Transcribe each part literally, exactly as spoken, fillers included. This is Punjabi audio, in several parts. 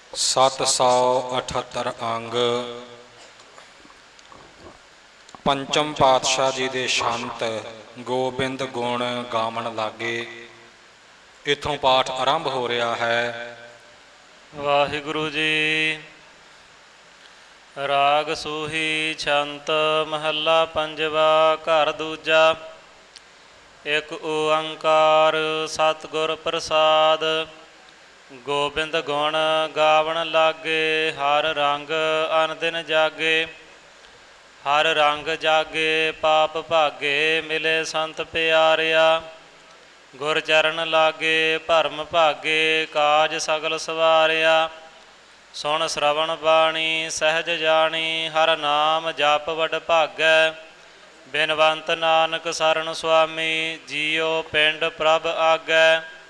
सत सौ अठहत्तर अंग। पंचम पातशाह जी दे संत गोबिंद गुण गावन लागे। इथों पाठ आरंभ हो रहा है। वाहिगुरु जी। राग सूही छंत महला पंजवा घर दूजा। एक ओंकार सतगुर प्रसाद। गोबिंद गुण गावन लागे। हर रंग अन दिन जागे। हर रंग जागे पाप भागे। मिले संत प्यारिया। गुर चरण लागे भरम भागे। काज सगल सवारिया। सुन श्रवण बाणी सहज जानी। हर नाम जप वड भागै। बिनवंत नानक सरन सुआमी। जियो पिंड प्रभ आगै।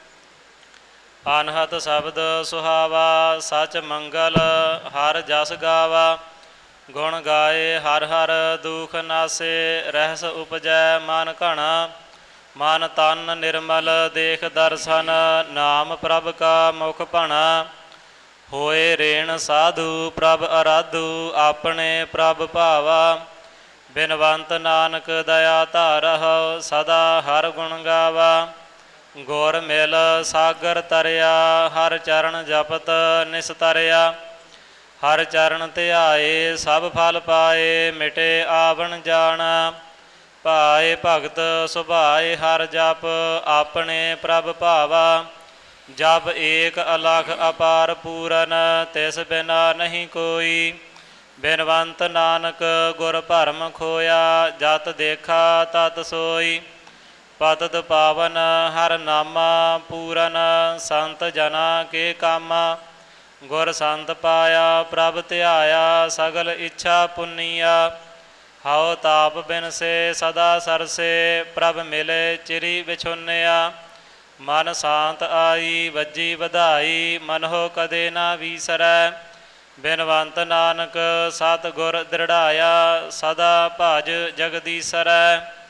अनहत शब्द सुहावा सच मंगल। हर जस गावा गुण गाए हर हर। दुख नासे रहस उपजै मन घना। मन तन निर्मल देख दर्शन। नाम प्रभ का मुख भना। होए रेण साधु प्रभ अराधु। अपने प्रभ भावा। बिनवंत नानक दया धारह। सदा हर गुण गावा। गुर मिल सागर तरिया। हर चरण जपत निस्तरिया। हर चरण ध्याए सब फल पाए। मिटे आवण जान भाए भगत सुभाए। हर जप अपने प्रभ भावा। जब एक अलख अपार पूरन तिस बिना नहीं कोई। बिनवंत नानक गुर भरम खोया। जत देखा तत सोई। पतत पावन हर नामा पूरन। संत जना के कामा। गुर संत पाया प्रभ ध्याया। सगल इच्छा पुनिया। हव ताप बिन से सदा सरसे। प्रभ मिले चिरी विछुनिया। मन शांत आई वजी वधाई। मनहो कदे ना विसरै। बिनवंत नानक सतगुर दृढ़ाया। सदा भज जगदीसरै।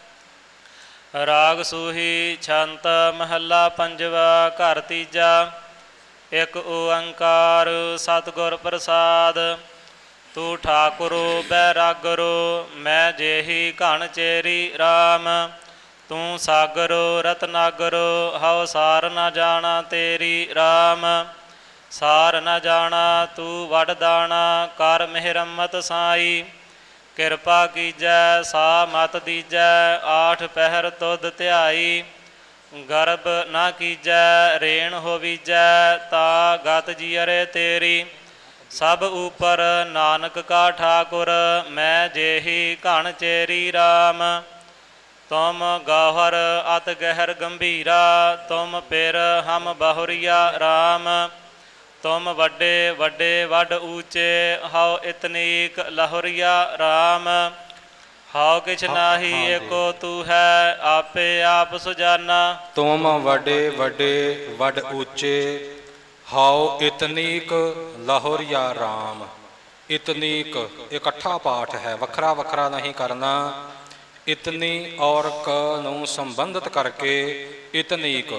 राग सूही छंत महला पंजवा घर तीजा। एक ओंकार सतगुर प्रसाद। तू ठाकुरो बैरागरो मैं जेही घन चेरी राम। तू सागरो रतनागरो हव सार न जाना तेरी राम। सार न जाना तू वड दाना। कर मेहरमत साई। किरपा कीजै सा मत दीजै। आठ पहर तुध ध्याई। गर्भ ना कीजै रेण होवीजै। ता गत जियरे तेरी। सब ऊपर नानक का ठाकुर। मैं जेही घन चेरी राम। तुम गौहर अत गहर गंभीरा। तुम पिर हम बहुरिया राम। तुम वड्डे वड्डे वड ऊचे। हव इतनीक लहुरिया राम। हव किछ नाही एको तू है। आपे आप सुजाना। तुम वडे वडे वड ऊचे। हाउ इतनीक लाहौरिया राम। इतनीक इकट्ठा पाठ है, वखरा वखरा नहीं करना। इतनी और क नूं संबंधित करके इतनीक।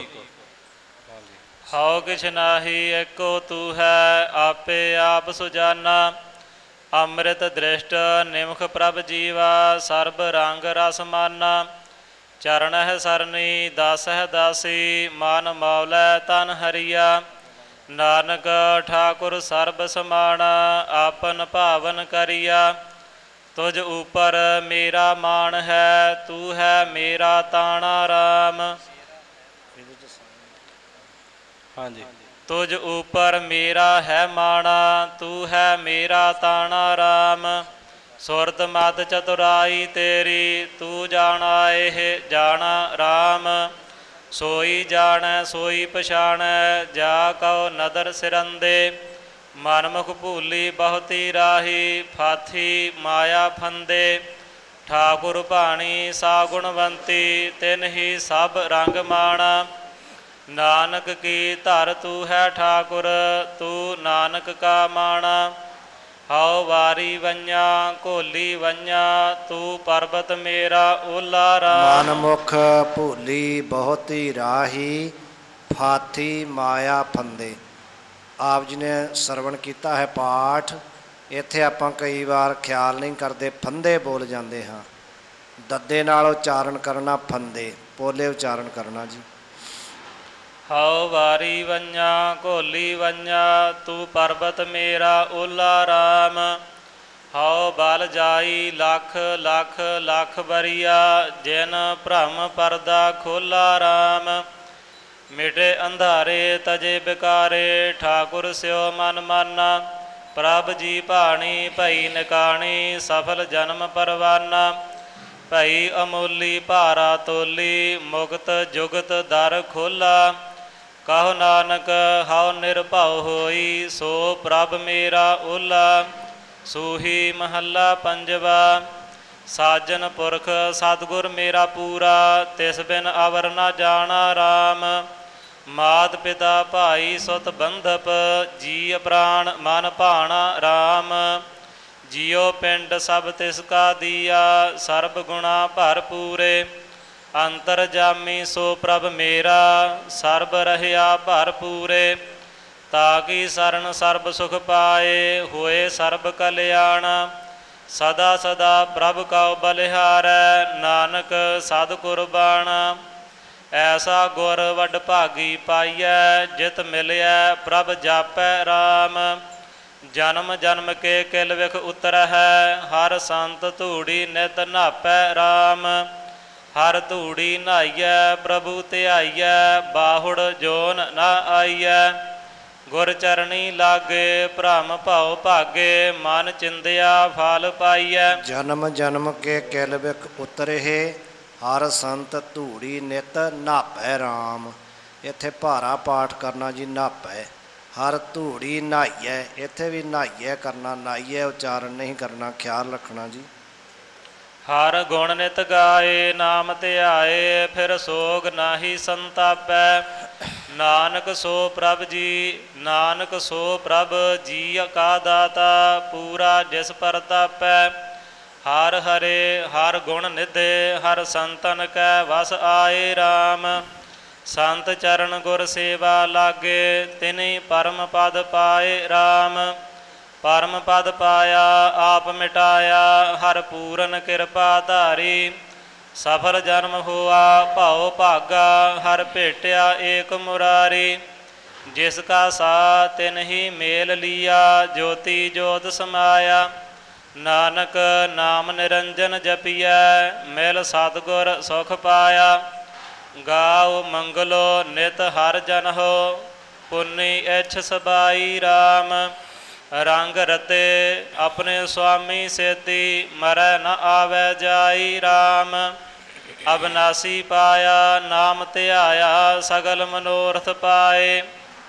हव किछ नाही एको तू है। आपे आप सुजाना। ਅੰਮ੍ਰਿਤ ਦ੍ਰਿਸ਼ਟ ਨਿਮਖ ਪ੍ਰਭ ਜੀਵਾ। ਸਰਬ ਰੰਗ ਰਸ ਮਾਨਾ। ਚਰਨ ਹੈ ਸਰਨੀ ਦਾਸ ਹੈ ਦਾਸੀ। ਮਨ ਮੌਲੈ ਤਨ ਹਰੀਆ। ਨਾਨਕ ਠਾਕੁਰ ਸਰਬ ਸਮਾਣਾ। ਆਪਨ ਭਾਵਨ ਕਰੀਆ। ਤੁਝ ਉਪਰ ਮੇਰਾ ਮਾਣ ਹੈ। ਤੂੰ ਹੈ ਮੇਰਾ ਤਾਣਾ ਰਾਮ। ਹਾਂਜੀ। तुझ ऊपर मेरा है माना। तू है मेरा ताना राम। सुरत मत चतुराई तेरी। तू जाना एह जाना राम। सोई जानै सोई पछाणै। जा कहो नदर सिरंदे। मनमुख भूली बहुती राही। फाथी माया फंदे। ठाकुर भाणी सा गुणवंती। तिन ही सब रंग माणा। नानक की धर तू है ठाकुर। तू नानक का माणा। हव वारी वंजा घोली वंजा। तू पर्वत मेरा ओला राम। मनमुख भूली बहुती राही। फाथी माया फंदे। ਆਪ ਜੀ ਨੇ ਸਰਵਣ ਕੀਤਾ ਹੈ ਪਾਠ। ਇੱਥੇ ਆਪਾਂ ਕਈ ਵਾਰ ਖਿਆਲ ਨਹੀਂ ਕਰਦੇ, ਫੰਦੇ ਬੋਲ ਜਾਂਦੇ ਹਾਂ। ਦੱਦੇ ਨਾਲ ਉਚਾਰਨ ਕਰਨਾ, ਫੰਦੇ ਪੋਲੇ ਉਚਾਰਨ ਕਰਨਾ ਜੀ। ਹਉ ਵਾਰੀ ਵੰਜਾ ਘੋਲੀ ਵੰਜਾ, ਤੂੰ ਪਰਬਤ ਮੇਰਾ ਓਲਾ ਰਾਮ। ਹਉ ਬਲ ਜਾਈ ਲੱਖ ਲੱਖ ਲੱਖ ਬਰੀਆ, ਜਿਨ ਭ੍ਰਮ ਪਰਦਾ ਖੋਲਾ ਰਾਮ। ਮਿਟੇ ਅੰਧਾਰੇ ਤਜੇ ਬਿਕਾਰੇ, ਠਾਕੁਰ ਸਿਓ ਮਨ ਮਾਨਾ। ਪ੍ਰਭ ਜੀ ਭਾਣੀ ਭਈ ਨਿਕਾਣੀ, ਸਫਲ ਜਨਮ ਪਰਵਾਨਾ। ਭਈ ਅਮੋਲੀ ਭਾਰਾ ਤੋਲੀ, ਮੁਕਤ ਜੁਗਤ ਦਰ ਖੋਲਾ। ਕਹੋ ਨਾਨਕ ਹਉ ਨਿਰਭਉ ਹੋਈ, ਸੋ ਪ੍ਰਭ ਮੇਰਾ ਓਲਾ। ਸੂਹੀ ਮਹੱਲਾ ਪੰਜਵਾ। ਸਾਜਨ ਪੁਰਖ ਸਤਿਗੁਰ ਮੇਰਾ ਪੂਰਾ, ਤਿਸ ਬਿਨ ਅਵਰ ਨਾ ਜਾਣਾ ਰਾਮ। ਮਾਤ ਪਿਤਾ ਭਾਈ ਸੁਤ ਬੰਧਪ, ਜੀ ਪ੍ਰਾਣ ਮਨ ਭਾਣਾ ਰਾਮ। ਜਿਉ ਪਿੰਡ ਸਭ ਤਿਸ ਕਾ ਦੀਆ, ਸਰਬ ਗੁਣਾ ਭਰਪੂਰੇ। ਅੰਤਰ ਜਾਮੀ ਸੋ ਪ੍ਰਭ ਮੇਰਾ, ਸਰਬ ਰਹਿਆ ਭਰਪੂਰੇ। ਤਾਕੀ ਸਰਣ ਸਰਬ ਸੁਖ ਪਾਏ, ਹੋਏ ਸਰਬ ਕਲਿਆਣ। ਸਦਾ ਸਦਾ ਪ੍ਰਭ ਕਉ ਬਲਿਹਾਰੈ, ਨਾਨਕ ਸਦ ਕੁਰਬਾਨ। ਐਸਾ ਗੁਰ ਵੱਡ ਭਾਗੀ ਪਾਈਐ, ਜਿਤ ਮਿਲਿਐ ਪ੍ਰਭ ਜਾਪੈ ਰਾਮ। ਜਨਮ ਜਨਮ ਕੇ ਕਿਲ ਵਿਖ ਉਤਰਹਿ, ਹਰ ਸੰਤ ਧੂੜੀ ਨਿਤ ਨਾਪੈ ਰਾਮ। ਹਰ ਧੂੜੀ ਨਹਾਈਐ ਪ੍ਰਭੂ ਧਿਆਈਐ, ਬਾਹੁੜ ਜੋਨ ਨਾ ਆਈਐ। ਗੁਰ ਚਰਣੀ ਲਾਗੇ ਭ੍ਰਮ ਭਉ ਭਾਗੇ, ਮਨ ਚਿੰਦਿਆ ਫਲ ਪਾਈਐ। ਜਨਮ ਜਨਮ ਕੇ ਕਿਲ ਵਿਖ ਉਤਰਹਿ, ਹਰ ਸੰਤ ਧੂੜੀ ਨਿਤ ਨਾਪੈ ਰਾਮ। ਇੱਥੇ ਭਾਰਾ ਪਾਠ ਕਰਨਾ ਜੀ, ਨਾਪੈ। ਹਰ ਧੂੜੀ ਨਹਾਈਐ, ਇੱਥੇ ਵੀ ਨਹਾਈਐ ਕਰਨਾ, ਨਹਾਈਐ ਉਚਾਰਨ ਨਹੀਂ ਕਰਨਾ, ਖਿਆਲ ਰੱਖਣਾ ਜੀ। ਹਰ ਗੁਣ ਨਿਤ ਗਾਏ ਨਾਮ ਧਿਆਏ, ਫਿਰ ਸੋਗ ਨਾਹੀ ਸੰਤਾਪੈ। ਨਾਨਕ ਸੋ ਪ੍ਰਭ ਜੀ ਨਾਨਕ ਸੋ ਪ੍ਰਭ ਜੀ ਕਾ ਦਾਤਾ, ਪੂਰਾ ਜਿਸ ਪਰਤਾਪੈ। ਹਰ ਹਰੇ ਹਰ ਗੁਣ ਨਿਧੇ, ਹਰ ਸੰਤਨ ਕੈ ਵਸ ਆਏ ਰਾਮ। ਸੰਤ ਚਰਨ ਗੁਰ ਸੇਵਾ ਲਾਗੇ, ਤਿਨੀ ਪਰਮ ਪਦ ਪਾਏ ਰਾਮ। ਪਰਮ ਪਦ ਪਾਇਆ ਆਪ ਮਿਟਾਇਆ, ਹਰ ਪੂਰਨ ਕਿਰਪਾ ਧਾਰੀ। ਸਫਲ ਜਨਮ ਹੋਆ ਭਉ ਭਾਗਾ, ਹਰ ਭੇਟਿਆ ਏਕ ਮੁਰਾਰੀ। ਜਿਸ ਕਾ ਸਾ ਤਿਨ ਹੀ ਮੇਲ ਲੀਆ, ਜੋਤੀ ਜੋਤ ਸਮਾਇਆ। ਨਾਨਕ ਨਾਮ ਨਿਰੰਜਨ ਜਪੀਐ, ਮਿਲ ਸਤਿਗੁਰ ਸੁਖ ਪਾਇਆ। ਗਾਉ ਮੰਗਲੋ ਨਿਤ ਹਰ ਜਨ ਹੋ, ਪੁੰਨੀ ਇੱਛ ਸਬਾਈ ਰਾਮ। ਰੰਗ ਰਤੇ ਆਪਣੇ ਸੁਆਮੀ ਸੇਤੀ, ਮਰੈ ਨ ਆਵੈ ਜਾਈ ਰਾਮ। ਅਬਨਾਸੀ ਪਾਇਆ ਨਾਮ ਧਿਆਇਆ, ਸਗਲ ਮਨੋਰਥ ਪਾਏ।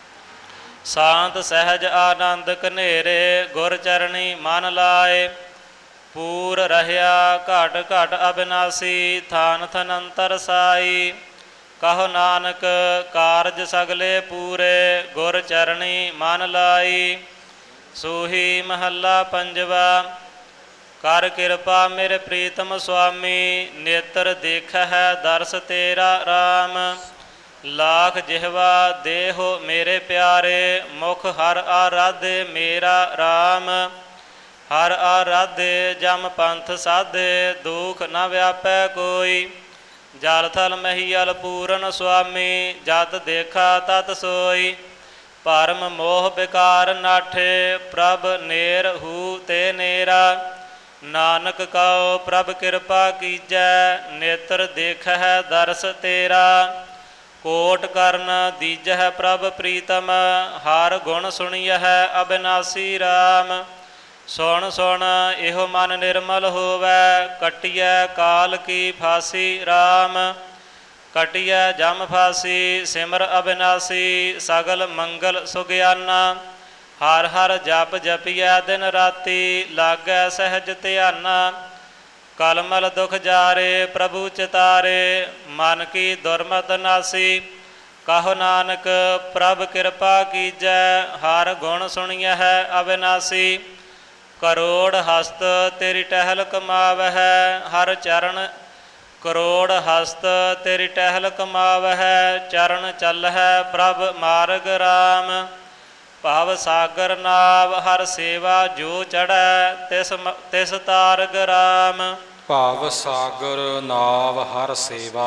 ਸ਼ਾਂਤ ਸਹਿਜ ਆਨੰਦ ਕਨੇਰੇ, ਗੁਰ ਚਰਣੀ ਮਨ ਲਾਏ। ਪੂਰ ਰਹਿਆ ਘਟ ਘਟ ਅਬਿਨਾਸੀ, ਥਾਨ ਥਨੰਤਰ ਸਾਈ। ਕਹੋ ਨਾਨਕ ਕਾਰਜ ਸਗਲੇ ਪੂਰੇ, ਗੁਰ ਚਰਣੀ ਮਨ ਲਾਈ। ਸੂਹੀ ਮਹੱਲਾ ਪੰਜਵਾ। ਕਰ ਕਿਰਪਾ ਮੇਰੇ ਪ੍ਰੀਤਮ ਸੁਆਮੀ, ਨੇਤਰ ਦੇਖਹਿ ਦਰਸ ਤੇਰਾ ਰਾਮ। ਲਾਖ ਜਿਹਵਾ ਦੇਹੋ ਮੇਰੇ ਪਿਆਰੇ, ਮੁਖ ਹਰ ਆਰਾਧੇ ਮੇਰਾ ਰਾਮ। ਹਰ ਆਰਾਧੇ ਜਮ ਪੰਥ ਸਾਧੇ, ਦੁਖ ਨ ਵਿਆਪੈ ਕੋਈ। ਜਲ ਥਲ ਮਹੀਅਲ ਪੂਰਨ ਸੁਆਮੀ, ਜਤ ਦੇਖਾ ਤਤ ਸੋਈ। ਭਰਮ ਮੋਹ ਬਿਕਾਰ ਨਾਠੇ, ਪ੍ਰਭ ਨੇਰ ਹੂ ਤੇ ਨੇਰਾ। ਨਾਨਕ ਕਉ ਪ੍ਰਭ ਕਿਰਪਾ ਕੀਜੈ, ਨੇਤਰ ਦੇਖਹਿ ਦਰਸ ਤੇਰਾ। ਕੋਟ ਕਰਨ ਦੀਜਹਿ ਪ੍ਰਭ ਪ੍ਰੀਤਮ, ਹਰ ਗੁਣ ਸੁਣੀਐ ਅਬਿਨਾਸੀ ਰਾਮ। ਸੁਣ ਸੁਣ ਇਹੋ ਮਨ ਨਿਰਮਲ ਹੋਵੈ, ਕਟਿਐ ਕਾਲ ਕੀ ਫਾਸੀ ਰਾਮ। ਕਟਿਐ ਜਮ ਫਾਸੀ ਸਿਮਰ ਅਬਿਨਾਸੀ, ਸਗਲ ਮੰਗਲ ਸੁਗਿਆਨਾ। ਹਰ ਹਰ ਜਪ ਜਪੀਐ ਦਿਨ ਰਾਤੀ, ਲਾਗੈ ਸਹਿਜ ਧਿਆਨਾ। ਕਲਮਲ ਦੁਖ ਜਾਰੇ ਪ੍ਰਭੂ ਚਿਤਾਰੇ, ਮਨ ਕੀ ਦੁਰਮਤ ਨਾਸੀ। ਕਹੋ ਨਾਨਕ ਪ੍ਰਭ ਕਿਰਪਾ ਕੀਜੈ, ਹਰ ਗੁਣ ਸੁਣੀਐ ਅਬਿਨਾਸੀ। ਕਰੋੜ ਹਸਤ ਤੇਰੀ ਟਹਿਲ ਕਮਾਵਹਿ, ਹਰ ਚਰਨ ਕਰੋੜ ਹਸਤ ਤੇਰੀ ਟਹਿਲ ਕਮਾਵਹਿ। ਚਰਨ ਚੱਲਹਿ ਪ੍ਰਭ ਮਾਰਗ ਰਾਮ। ਭਵ ਸਾਗਰ ਨਾਵ ਹਰ ਸੇਵਾ ਜੋ ਚੜੈ ਤਿਸ ਮ- ਤਿਸ ਤਾਰਗ ਰਾਮ। ਭਾਵ ਸਾਗਰ ਨਾਵ ਹਰ ਸੇਵਾ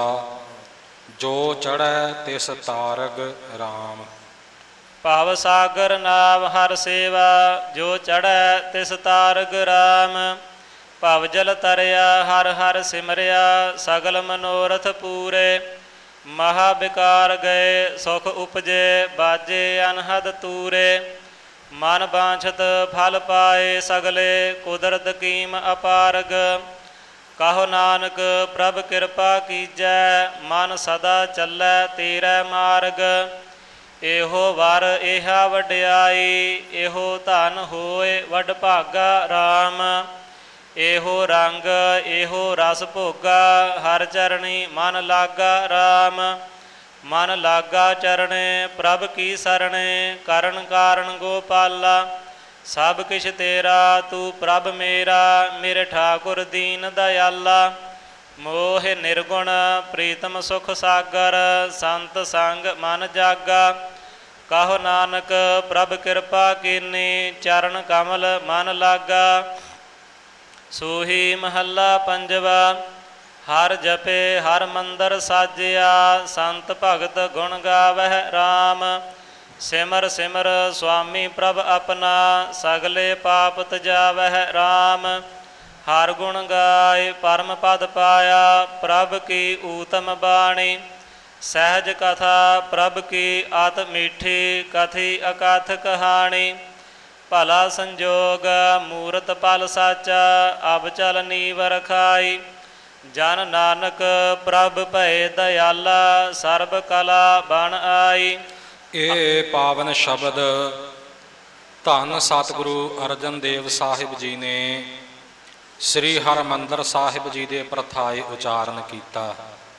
ਜੋ ਚੜ੍ਹੈ ਤਿਸ ਤਾਰਗ ਰਾਮ। ਭਵ ਸਾਗਰ ਨਾਵ ਹਰ ਸੇਵਾ ਜੋ ਚੜ੍ਹੈ ਤਿਸ ਤਾਰਗ ਰਾਮ। ਭਵ ਜਲ ਤਰਿਆ ਹਰ ਹਰ ਸਿਮਰਿਆ ਸਗਲ ਮਨੋਰਥ ਪੂਰੇ। ਮਹਾ ਬਿਕਾਰ ਗਏ ਸੁਖ ਉਪਜੇ ਬਾਜੇ ਅਨਹਦ ਤੂਰੇ। ਮਨ ਬਾਂਛਤ ਫਲ ਪਾਏ ਸਗਲੇ ਕੁਦਰਤ ਕੀਮ ਅਪਾਰਗ। ਕਹੋ ਨਾਨਕ ਪ੍ਰਭ ਕਿਰਪਾ ਕੀਜੈ ਮਨ ਸਦਾ ਚੱਲੈ ਤੇਰੇ ਮਾਰਗ। ਇਹੋ ਵਰ ਇਹਾ ਵਡਿਆਈ ਇਹੋ ਧਨ ਹੋਏ ਵਡ ਭਾਗਾ ਰਾਮ। ਇਹੋ ਰੰਗ ਇਹੋ ਰਸ ਭੋਗਾ ਹਰ ਚਰਣੀ ਮਨ ਲਾਗਾ ਰਾਮ। ਮਨ ਲਾਗਾ ਚਰਣੇ ਪ੍ਰਭ ਕੀ ਸਰਣੇ ਕਰਨ ਕਾਰਨ ਗੋਪਾਲਾ। ਸਭ ਕਿਛ ਤੇਰਾ ਤੂੰ ਪ੍ਰਭ ਮੇਰਾ ਮੇਰੇ ਠਾਕੁਰ ਦੀਨ ਦਇਆਲਾ। ਮੋਹ ਨਿਰਗੁਣ ਪ੍ਰੀਤਮ ਸੁਖ ਸਾਗਰ ਸੰਤ ਸੰਗ ਮਨ ਜਾਗਾ। ਕਹੋ ਨਾਨਕ ਪ੍ਰਭ ਕਿਰਪਾ ਕੀਨੀ ਚਰਨ ਕਮਲ ਮਨ ਲਾਗਾ। ਸੋਹੀ ਮਹੱਲਾ ਪੰਜਵਾ। ਹਰ ਜਪੇ ਹਰ ਮੰਦਰ ਸਾਜਿਆ ਸੰਤ ਭਗਤ ਗੁਣ ਗਾਵਹਿ ਰਾਮ। ਸਿਮਰ ਸਿਮਰ ਸੁਆਮੀ ਪ੍ਰਭ ਆਪਣਾ ਸਗਲੇ ਪਾਪ ਤਜਾਵਹਿ ਰਾਮ। ਹਰ ਗੁਣ ਗਾਏ ਪਰਮ ਪਦ ਪਾਇਆ ਪ੍ਰਭ ਕੀ ਊਤਮ ਬਾਣੀ। ਸਹਿਜ ਕਥਾ ਪ੍ਰਭ ਕੀ ਆਤ ਮੀਠੀ ਕਥੀ ਅਕਥ ਕਹਾਣੀ। ਭਲਾ ਸੰਜੋਗ ਮੂਰਤ ਪਲ ਸਾਚਾ ਅਬ ਚਲ ਨੀਵ ਰਖਾਈ। ਜਨ ਨਾਨਕ ਪ੍ਰਭ ਭਏ ਦਇਆਲਾ ਸਰਬ ਕਲਾ ਬਣ ਆਈ। ਇਹ ਪਾਵਨ ਸ਼ਬਦ ਧੰਨ ਸਤਿਗੁਰੂ ਅਰਜਨ ਦੇਵ ਸਾਹਿਬ ਜੀ ਨੇ ਸ੍ਰੀ ਹਰਿਮੰਦਰ ਸਾਹਿਬ ਜੀ ਦੇ ਪ੍ਰਥਾਏ ਉਚਾਰਨ ਕੀਤਾ।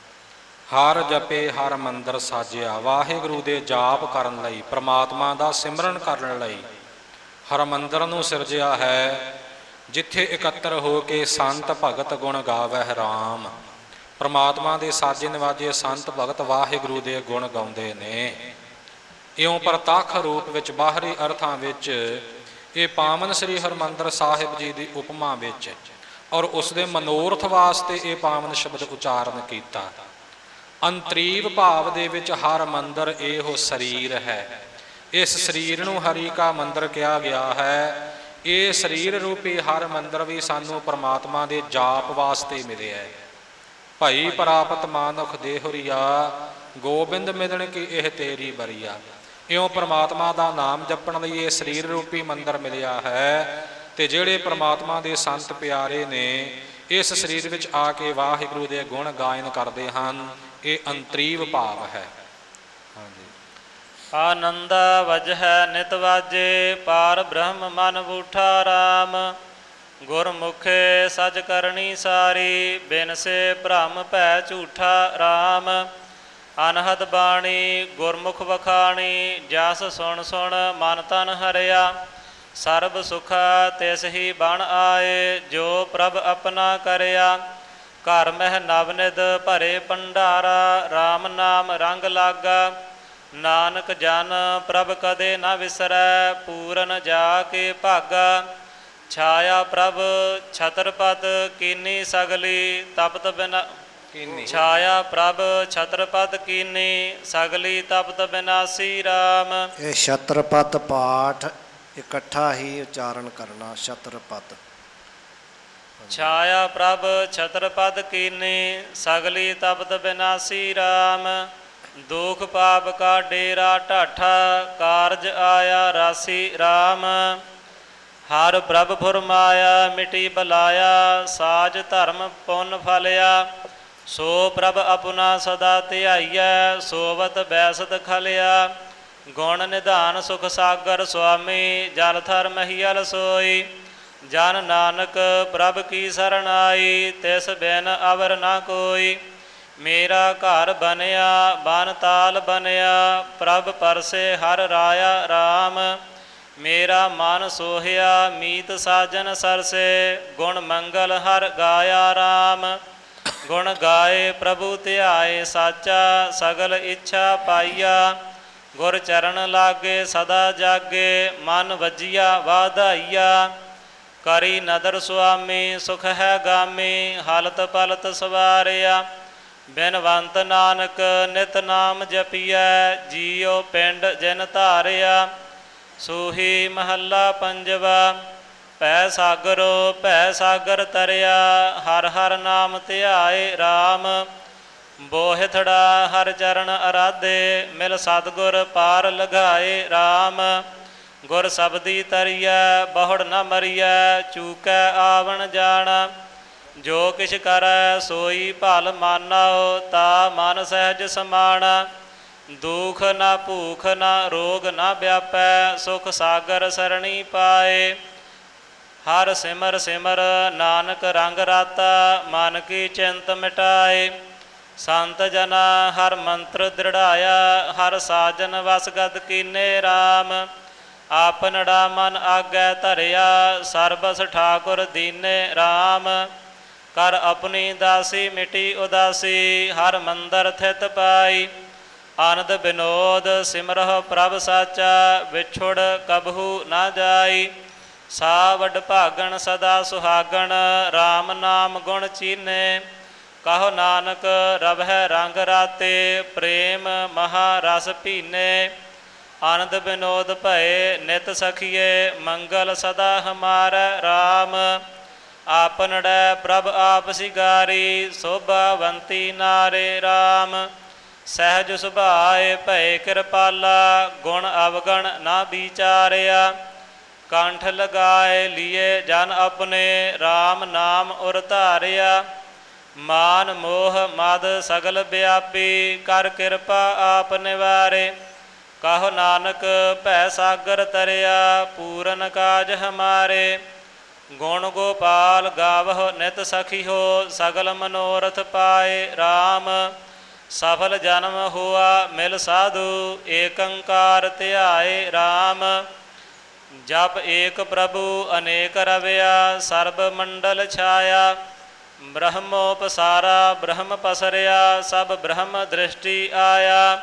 ਹਰ ਜਪੇ ਹਰ ਮੰਦਰ ਸਾਜਿਆ। ਵਾਹਿਗੁਰੂ ਦੇ ਜਾਪ ਕਰਨ ਲਈ ਪ੍ਰਮਾਤਮਾ ਦਾ ਸਿਮਰਨ ਕਰਨ ਲਈ ਹਰਿਮੰਦਰ ਨੂੰ ਸਿਰਜਿਆ ਹੈ ਜਿੱਥੇ ਇਕੱਤਰ ਹੋ ਕੇ ਸੰਤ ਭਗਤ ਗੁਣ ਗਾਵਹਿ ਰਾਮ। ਪ੍ਰਮਾਤਮਾ ਦੇ ਸਾਜੇ ਨਿਵਾਜੇ ਸੰਤ ਭਗਤ ਵਾਹਿਗੁਰੂ ਦੇ ਗੁਣ ਗਾਉਂਦੇ ਨੇ। ਇਉਂ ਪ੍ਰਤੱਖ ਰੂਪ ਵਿੱਚ ਬਾਹਰੀ ਅਰਥਾਂ ਵਿੱਚ ਇਹ ਪਾਵਨ ਸ੍ਰੀ ਹਰਿਮੰਦਰ ਸਾਹਿਬ ਜੀ ਦੀ ਉਪਮਾ ਵਿੱਚ ਔਰ ਉਸ ਦੇ ਮਨੋਰਥ ਵਾਸਤੇ ਇਹ ਪਾਵਨ ਸ਼ਬਦ ਉਚਾਰਨ ਕੀਤਾ। ਅੰਤਰੀਵ ਭਾਵ ਦੇ ਵਿੱਚ ਹਰ ਮੰਦਰ ਇਹੋ ਸਰੀਰ ਹੈ। ਇਸ ਸਰੀਰ ਨੂੰ ਹਰੀ ਕਾ ਮੰਦਰ ਕਿਹਾ ਗਿਆ ਹੈ। ਇਹ ਸਰੀਰ ਰੂਪੀ ਹਰ ਮੰਦਰ ਵੀ ਸਾਨੂੰ ਪ੍ਰਮਾਤਮਾ ਦੇ ਜਾਪ ਵਾਸਤੇ ਮਿਲਿਆ ਹੈ। ਭਈ ਪ੍ਰਾਪਤ ਮਾਨੁਖ ਦੇਹੁਰੀਆ ਗੋਬਿੰਦ ਮਿਲਣ ਕੀ ਇਹ ਤੇਰੀ ਬਰੀਆ। ਇਉਂ ਪ੍ਰਮਾਤਮਾ ਦਾ ਨਾਮ ਜਪਣ ਲਈ ਇਹ ਸਰੀਰ ਰੂਪੀ ਮੰਦਰ ਮਿਲਿਆ ਹੈ। ਤੇ ਜਿਹੜੇ ਪ੍ਰਮਾਤਮਾ ਦੇ ਸੰਤ ਪਿਆਰੇ ਨੇ ਇਸ ਸਰੀਰ ਵਿੱਚ ਆ ਕੇ ਵਾਹਿਗੁਰੂ ਦੇ ਗੁਣ ਗਾਇਨ ਕਰਦੇ ਹਨ। ਇਹ ਅੰਤਰੀਵ ਭਾਵ ਹੈ। ਹਾਂਜੀ। ਆਨੰਦਾ ਵਜਹਿ ਨਿਤ ਵਾਜੇ ਪਾਰ ਬ੍ਰਹਮ ਮਨ ਬੂਠਾ ਰਾਮ। ਗੁਰਮੁਖੇ ਸਜ ਕਰਨੀ ਸਾਰੀ ਬਿਨ ਸੇ ਭ੍ਰਮ ਭੈ ਝੂਠਾ ਰਾਮ। ਅਨਹਦ ਬਾਣੀ ਗੁਰਮੁਖ ਵਖਾਣੀ ਜਸ ਸੁਣ ਸੁਣ ਮਨ ਤਨ ਹਰਿਆ। ਸਰਬ ਸੁਖਾ ਤਿਸ ਹੀ ਬਣ ਆਏ ਜੋ ਪ੍ਰਭ ਆਪਣਾ ਕਰਿਆ। ਘਰ ਮਹਿ ਨਵਨਿਧ ਭਰੇ ਭੰਡਾਰਾ ਰਾਮ ਨਾਮ ਰੰਗ ਲਾਗਾ। ਨਾਨਕ ਜਨ ਪ੍ਰਭ ਕਦੇ ਨ ਵਿਸਰੈ ਪੂਰਨ ਜਾ ਕੇ ਭਾਗਾ। ਛਾਇਆ ਪ੍ਰਭ ਛਤਰਪਦ ਕੀਨੀ ਸਗਲੀ ਤਪਤ ਬਿਨਾ ਛਾਇਆ ਪ੍ਰਭ ਛਤਰਪਦ ਕੀਨੀ ਸਗਲੀ ਤਪਤ ਬਿਨਾਸੀ ਰਾਮ। ਇਹ ਛਤਰਪਤ ਪਾਠ ਇਕੱਠਾ ਹੀ ਉਚਾਰਨ ਕਰਨਾ। ਛਤਰਪਤ ਛਾਇਆ ਪ੍ਰਭ ਛਤਰਪਦ ਕੀਨੀ ਸਗਲੀ ਤਪਤ ਬਿਨਾਸੀ ਰਾਮ। ਦੁਖ ਪਾਪ ਕਾ ਡੇਰਾ ਢਾਠਾ ਕਾਰਜ ਆਇਆ ਰਾਸੀ ਰਾਮ। ਹਰ ਪ੍ਰਭ ਫੁਰਮਾਇਆ ਮਿਟੀ ਬਲਾਇਆ ਸਾਜ ਧਰਮ ਪੁੰਨ ਫਲਿਆ। ਸੋ ਪ੍ਰਭ ਆਪਣਾ ਸਦਾ ਧਿਆਈਐ ਸੋਵਤ ਬੈਸਤ ਖਲਿਆ। ਗੁਣ ਨਿਧਾਨ ਸੁਖ ਸਾਗਰ ਸੁਆਮੀ ਜਲ ਥਰ ਮਹੀਅਲ ਸੋਈ। ਜਨ ਨਾਨਕ ਪ੍ਰਭ ਕੀ ਸਰਣਾਈ ਤਿਸ ਬਿਨ ਅਵਰ ਨਾ ਕੋਈ। ਮੇਰਾ ਘਰ ਬਨਿਆ ਬਨ ਤਾਲ ਬਨਿਆ ਪ੍ਰਭ ਪਰਸੇ ਹਰ ਰਾਇਆ ਰਾਮ। ਮੇਰਾ ਮਨ ਸੋਹਿਆ ਮੀਤ ਸਾਜਨ ਸਰਸੇ ਗੁਣ ਮੰਗਲ ਹਰ ਗਾਇਆ ਰਾਮ। ਗੁਣ ਗਾਏ ਪ੍ਰਭੂ ਧਿਆਏ ਸਾਚਾ ਸਗਲ ਇੱਛਾ ਪਾਈਆ। ਗੁਰ ਚਰਨ ਲਾਗੇ ਸਦਾ ਜਾਗੇ, ਮਨ ਵਜੀਆ ਵਾਧਾਈਆ। ਕਰੀ ਨਦਰ ਸੁਆਮੀ ਸੁਖ ਹੈ ਗਾਮੀ, ਹਲਤ ਪਲਤ ਸਵਾਰਿਆ। ਬਿਨਵੰਤ ਨਾਨਕ ਨਿਤ ਨਾਮ ਜਪੀਐ, ਜੀਉ ਪਿੰਡ ਜਿਨ ਧਾਰਿਆ। ਸੂਹੀ ਮਹੱਲਾ ਪੰਜਵਾ। ਭੈ ਸਾਗਰੋ ਭੈ ਸਾਗਰ ਤਰਿਆ, ਹਰ ਹਰ ਨਾਮ ਧਿਆਏ ਰਾਮ। ਬੋਹਿਥੜਾ ਹਰ ਚਰਨ ਅਰਾਧੇ, ਮਿਲ ਸਤਿਗੁਰ ਪਾਰ ਲਗਾਏ ਰਾਮ। ਗੁਰ ਸਬਦੀ ਤਰੀਐ ਬਹੁੜ ਨ ਮਰੀਐ, ਚੂਕੈ ਆਵਣ ਜਾਣਾ। ਜੋ ਕਿਛ ਕਰੈ ਸੋਈ ਭਲ ਮਾਨੋ, ਤਾ ਮਨ ਸਹਿਜ ਸਮਾਣਾ। ਦੁਖ ਨਾ ਭੂਖ ਨਾ ਰੋਗ ਨਾ ਵਿਆਪੈ, ਸੁਖ ਸਾਗਰ ਸਰਣੀ ਪਾਏ। ਹਰ ਸਿਮਰ ਸਿਮਰ ਨਾਨਕ ਰੰਗ ਰਾਤਾ, ਮਨ ਕੀ ਚਿੰਤ ਮਿਟਾਏ। ਸੰਤ ਜਨਾ ਹਰ ਮੰਤਰ ਦ੍ਰਿੜਾਇਆ, ਹਰ ਸਾਜਨ ਵਸਗਤ ਕੀਨੇ ਰਾਮ। ਆਪਨੜਾ ਮਨ ਆਗੈ ਧਰਿਆ, ਸਰਬਸ ਠਾਕੁਰ ਦੀਨੇ ਰਾਮ। ਕਰ ਆਪਣੀ ਦਾਸੀ ਮਿਟੀ ਉਦਾਸੀ, ਹਰ ਮੰਦਰ ਥਿਤ ਪਾਈ। ਆਨੰਦ ਬਿਨੋਦ ਸਿਮਰਹੁ ਪ੍ਰਭ ਸਾਚਾ, ਵਿਛੁੜ ਕਬਹੂ ਨਾ ਜਾਈ। ਸਾ ਵਡ ਭਾਗਣ ਸਦਾ ਸੁਹਾਗਣ, ਰਾਮ ਨਾਮ ਗੁਣ ਚੀਨੇ। ਕਹੋ ਨਾਨਕ ਰਵਹਿ ਰੰਗ ਰਾਤੇ, ਪ੍ਰੇਮ ਮਹਾ ਰਸ ਪੀਨੇ। ਆਨੰਦ ਬਿਨੋਦ ਭਏ ਨਿਤ ਸਖੀਏ, ਮੰਗਲ ਸਦਾ ਹਮਾਰੈ ਰਾਮ। ਆਪਨੜੈ ਪ੍ਰਭ ਆਪ ਸਿਗਾਰੀ, ਸੋਭਾਵੰਤੀ ਨਾਰੇ ਰਾਮ। ਸਹਿਜ ਸੁਭਾਏ ਭਏ ਕਿਰਪਾਲਾ, ਗੁਣ ਅਵਗਣ ਨਾ ਵਿਚਾਰਿਆ। ਕੰਠ ਲਗਾਏ ਲੀਏ ਜਨ ਆਪਣੇ, ਰਾਮ ਨਾਮ ਉਰ ਧਾਰਿਆ। ਮਾਨ ਮੋਹ ਮਦ ਸਗਲ ਵਿਆਪੀ, ਕਰ ਕਿਰਪਾ ਆਪ ਨਿਵਾਰੇ। ਕਹੋ ਨਾਨਕ ਭੈ ਸਾਗਰ ਤਰਿਆ, ਪੂਰਨ ਕਾਜ ਹਮਾਰੇ। ਗੁਣ ਗੋਪਾਲ ਗਾਵਹੁ ਨਿਤ ਸਖੀਹੋ, ਸਗਲ ਮਨੋਰਥ ਪਾਏ ਰਾਮ। ਸਫਲ ਜਨਮ ਹੋਆ ਮਿਲ ਸਾਧੂ, ਏਕੰਕਾਰ ਧਿਆਏ ਰਾਮ। ਜਪ ਏਕ ਪ੍ਰਭੂ ਅਨੇਕ ਰਵਿਆ, ਸਰਬ ਮੰਡਲ ਛਾਇਆ। ਬ੍ਰਹਮੋ ਪਸਾਰਾ ਬ੍ਰਹਮ ਪਸਰਿਆ, ਸਭ ਬ੍ਰਹਮ ਦ੍ਰਿਸ਼ਟੀ ਆਇਆ।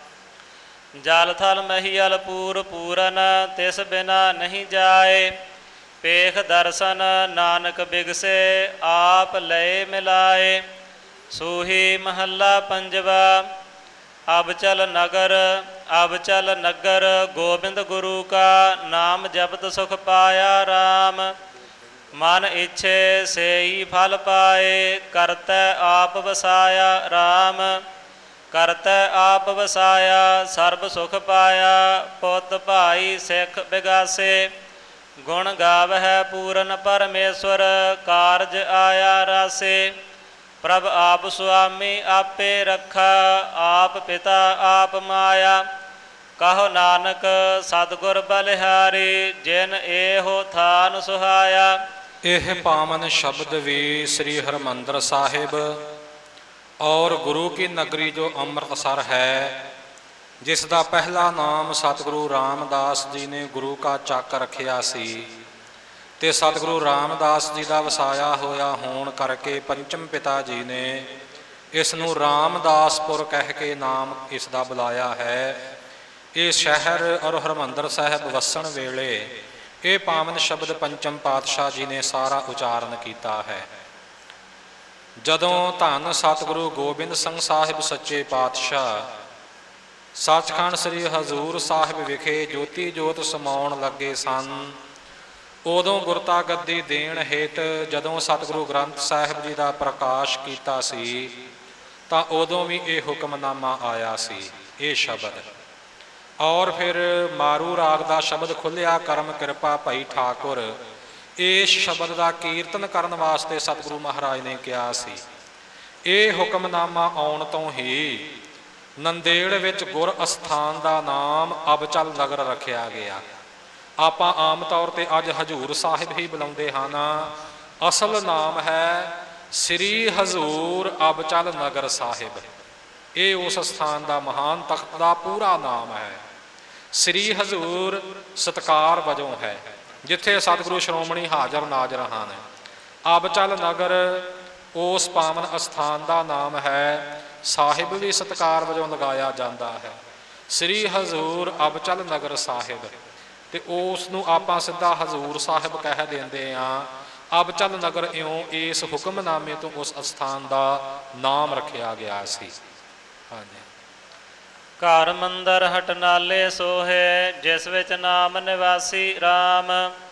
ਜਲ ਥਲ ਮਹੀਅਲ ਪੂਰ ਪੂਰਨ, ਤਿਸ ਬਿਨਾ ਨਹੀਂ ਜਾਏ। ਪੇਖ ਦਰਸ਼ਨ ਨਾਨਕ ਬਿਗਸੇ, ਆਪ ਲਏ ਮਿਲਾਏ। ਸੂਹੀ ਮਹੱਲਾ ਪੰਜਵਾ। ਅਬਚਲ ਨਗਰ ਅਬਚਲ ਨਗਰ, ਗੋਬਿੰਦ ਗੁਰੂ ਕਾ ਨਾਮ ਜਪਤ ਸੁਖ ਪਾਇਆ ਰਾਮ। ਮਨ ਇੱਛੇ ਸੇਈ ਫਲ ਪਾਏ, ਕਰਤੈ ਆਪ ਵਸਾਇਆ ਰਾਮ। ਕਰਤੈ ਆਪ ਵਸਾਇਆ ਸਰਬ ਸੁਖ ਪਾਇਆ, ਪੁੱਤ ਭਾਈ ਸਿੱਖ ਬਿਗਾਸੇ। ਗੁਣ ਗਾਵਹਿ ਪੂਰਨ ਪਰਮੇਸ਼ਵਰ, ਕਾਰਜ ਆਇਆ ਰਾਸੇ। ਪ੍ਰਭ ਆਪ ਸੁਆਮੀ ਆਪੇ ਰੱਖਾ, ਆਪ ਪਿਤਾ ਆਪ ਮਾਇਆ। ਕਹੋ ਨਾਨਕ ਸਤਿਗੁਰ ਬਲਿਹਾਰੀ, ਜਿਨ ਇਹੋ ਥਾਨ ਸੁਹਾਇਆ। ਇਹ ਪਾਵਨ ਸ਼ਬਦ ਵੀ ਸ੍ਰੀ ਹਰਿਮੰਦਰ ਸਾਹਿਬ ਔਰ ਗੁਰੂ ਕੀ ਨਗਰੀ ਜੋ ਅੰਮ੍ਰਿਤਸਰ ਹੈ, ਜਿਸ ਦਾ ਪਹਿਲਾ ਨਾਮ ਸਤਿਗੁਰੂ ਰਾਮਦਾਸ ਜੀ ਨੇ ਗੁਰੂ ਕਾ ਚੱਕ ਰੱਖਿਆ ਸੀ, ਤੇ ਸਤਿਗੁਰੂ ਰਾਮਦਾਸ ਜੀ ਦਾ ਵਸਾਇਆ ਹੋਇਆ ਹੋਣ ਕਰਕੇ ਪੰਚਮ ਪਿਤਾ ਜੀ ਨੇ ਇਸ ਨੂੰ ਰਾਮਦਾਸਪੁਰ ਕਹਿ ਕੇ ਨਾਮ ਇਸ ਦਾ ਬੁਲਾਇਆ ਹੈ। ਇਹ ਸ਼ਹਿਰ ਔਰ ਹਰਿਮੰਦਰ ਸਾਹਿਬ ਵਸਣ ਵੇਲੇ ਇਹ ਪਾਵਨ ਸ਼ਬਦ ਪੰਚਮ ਪਾਤਸ਼ਾਹ ਜੀ ਨੇ ਸਾਰਾ ਉਚਾਰਨ ਕੀਤਾ ਹੈ। ਜਦੋਂ ਧੰਨ ਸਤਿਗੁਰੂ ਗੋਬਿੰਦ ਸਿੰਘ ਸਾਹਿਬ ਸੱਚੇ ਪਾਤਸ਼ਾਹ ਸੱਚਖੰਡ ਸ੍ਰੀ ਹਜ਼ੂਰ ਸਾਹਿਬ ਵਿਖੇ ਜੋਤੀ ਜੋਤ ਸਮਾਉਣ ਲੱਗੇ ਸਨ, ਉਦੋਂ ਗੁਰਤਾ ਗੱਦੀ ਦੇਣ ਹੇਤ ਜਦੋਂ ਸਤਿਗੁਰੂ ਗ੍ਰੰਥ ਸਾਹਿਬ ਜੀ ਦਾ ਪ੍ਰਕਾਸ਼ ਕੀਤਾ ਸੀ, ਤਾਂ ਉਦੋਂ ਵੀ ਇਹ ਹੁਕਮਨਾਮਾ ਆਇਆ ਸੀ, ਇਹ ਸ਼ਬਦ। ਔਰ ਫਿਰ ਮਾਰੂ ਰਾਗ ਦਾ ਸ਼ਬਦ ਖੁੱਲ੍ਹਿਆ, ਕਰਮ ਕਿਰਪਾ ਭਈ ਠਾਕੁਰ। ਇਸ ਸ਼ਬਦ ਦਾ ਕੀਰਤਨ ਕਰਨ ਵਾਸਤੇ ਸਤਿਗੁਰੂ ਮਹਾਰਾਜ ਨੇ ਕਿਹਾ ਸੀ। ਇਹ ਹੁਕਮਨਾਮਾ ਆਉਣ ਤੋਂ ਹੀ ਨੰਦੇੜ ਵਿੱਚ ਗੁਰ ਅਸਥਾਨ ਦਾ ਨਾਮ ਅਬਚਲ ਨਗਰ ਰੱਖਿਆ ਗਿਆ। ਆਪਾਂ ਆਮ ਤੌਰ 'ਤੇ ਅੱਜ ਹਜ਼ੂਰ ਸਾਹਿਬ ਹੀ ਬੁਲਾਉਂਦੇ ਹਨ, ਅਸਲ ਨਾਮ ਹੈ ਸ੍ਰੀ ਹਜ਼ੂਰ ਅਬਚਲ ਨਗਰ ਸਾਹਿਬ। ਇਹ ਉਸ ਸਥਾਨ ਦਾ ਮਹਾਨ ਤਖਤ ਦਾ ਪੂਰਾ ਨਾਮ ਹੈ। ਸ੍ਰੀ ਹਜ਼ੂਰ ਸਤਿਕਾਰ ਵਜੋਂ ਹੈ, ਜਿੱਥੇ ਸਤਿਗੁਰੂ ਸ਼੍ਰੋਮਣੀ ਹਾਜ਼ਰ ਨਾਜ਼ਰ ਹਨ। ਅਬਚਲ ਨਗਰ ਉਸ ਪਾਵਨ ਅਸਥਾਨ ਦਾ ਨਾਮ ਹੈ। ਸਾਹਿਬ ਵੀ ਸਤਿਕਾਰ ਵਜੋਂ ਲਗਾਇਆ ਜਾਂਦਾ ਹੈ। ਸ੍ਰੀ ਹਜ਼ੂਰ ਅਬਚਲ ਨਗਰ ਸਾਹਿਬ, ਤੇ ਉਸ ਨੂੰ ਆਪਾਂ ਸਿੱਧਾ ਹਜ਼ੂਰ ਸਾਹਿਬ ਕਹਿ ਦਿੰਦੇ ਹਾਂ। ਅਬਚਲ ਨਗਰ ਇਉਂ ਇਸ ਹੁਕਮਨਾਮੇ ਤੋਂ ਉਸ ਅਸਥਾਨ ਦਾ ਨਾਮ ਰੱਖਿਆ ਗਿਆ ਸੀ। ਹਾਂਜੀ। ਘਰ ਮੰਦਰ ਹਟਨਾਲੇ ਸੋਹੇ, ਜਿਸ ਵਿੱਚ ਨਾਮ ਨਿਵਾਸੀ ਰਾਮ।